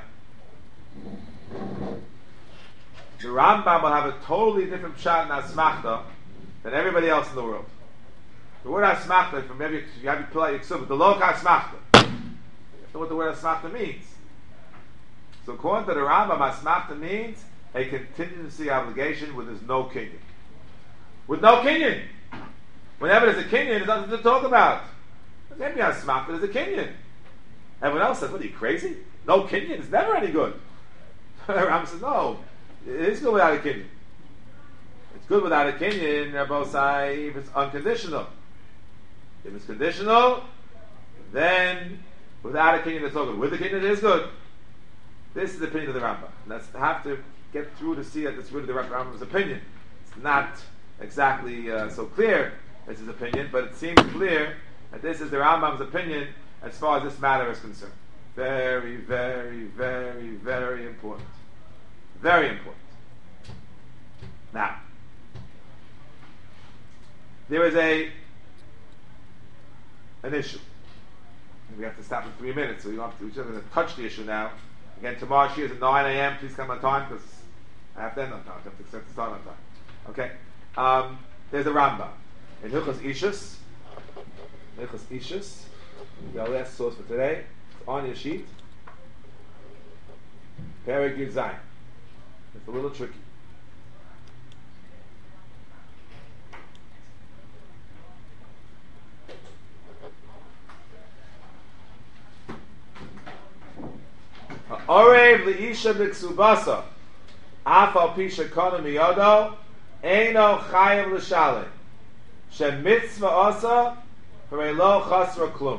the Rambam will have a totally different pshat and asmachta than everybody else in the world. The word asmachta, from maybe you have to pull out your ksubah, the loka asmachta. You have to know what the word asmachta means. So according to the Rambam, asmachta means a contingency obligation where there's no kinyan. With no kinyan. Whenever there's a kinyan, there's nothing to talk about. Maybe asmachta, there's a kinyan. Everyone else says, what are you, crazy? No kinyan, it's never any good. The Rambam says, no. It is good without a kinyan. It's good without a kinyan, Rabbosai, if it's unconditional. If it's conditional, then without a kinyan it's not good. With a kinyan it is good. This is the opinion of the Rambam. Let's have to get through to see that it's really the Rambam's opinion. It's not exactly so clear as his opinion, but it seems clear that this is the Rambam's opinion as far as this matter is concerned. Very, very, very, very important. Very important. Now, there is an issue. We have to stop in 3 minutes, so we're just going to touch the issue now. Again, tomorrow she is at 9 a.m. Please come on time because I have to end on time. I have to accept to start on time. Okay? There's a Rambam in Hilchos Ishus. The last source for today. It's on your sheet. Perek Yud Zayin. It's a little tricky. Orev liisha b'ksubasa af al pi shekona miyodo eino chayav l'shalem shem mitzvah asa harei lo chasra klum.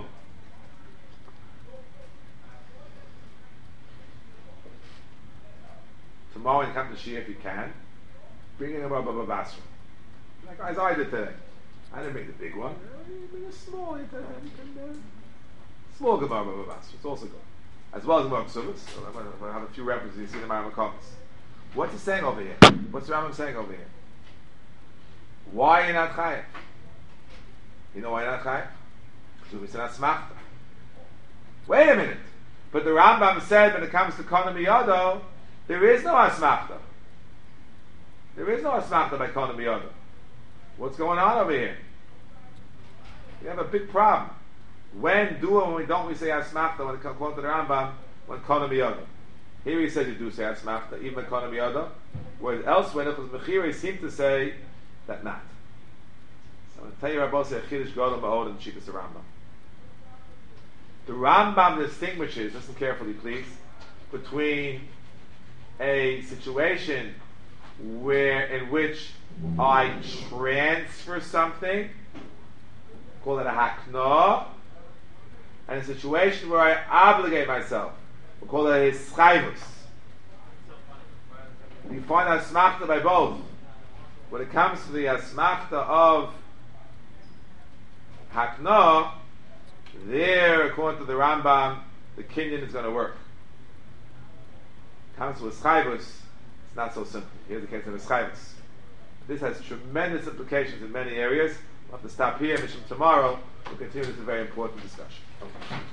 Tomorrow when you come to Shia, if you can, bring in a Rabba Basra. Like as I did today. I didn't bring the big one. Bring a small, small Gemara Rabba Basra. It's also good. As well as Gemara Ksubas. So I'm going to have a few references. You see the Maram Makomis. What's he saying over here? What's the Rambam saying over here? Why are you not chayav? You know why you're not chayav? Because we said asmachta. Wait a minute. But the Rambam said when it comes to Kona Miyado, there is no asmachta. There is no asmachta by Kona Miyado. What's going on over here? We have a big problem. When do and when we don't, we say asmachta when it comes to the Rambam, when Kona Miyado. Here he says you do say asmachta, even Kona Miyado. Whereas elsewhere, Nechus Mechira, he seems to say that not. So I'm going to tell you about a Chiddush Gadol Ma'od and Shikas Rambam. The Rambam distinguishes, listen carefully please, between a situation in which I transfer something, call it a hakna, and a situation where I obligate myself, we call it a hischayvus. We find asmachta by both. When it comes to the asmachta of hakna, there, according to the Rambam, the kinyan is going to work. Comes to hischayvus, it's not so simple. Here's the case of hischayvus. This has tremendous implications in many areas. We'll have to stop here. Mishum tomorrow. We'll continue this very important discussion.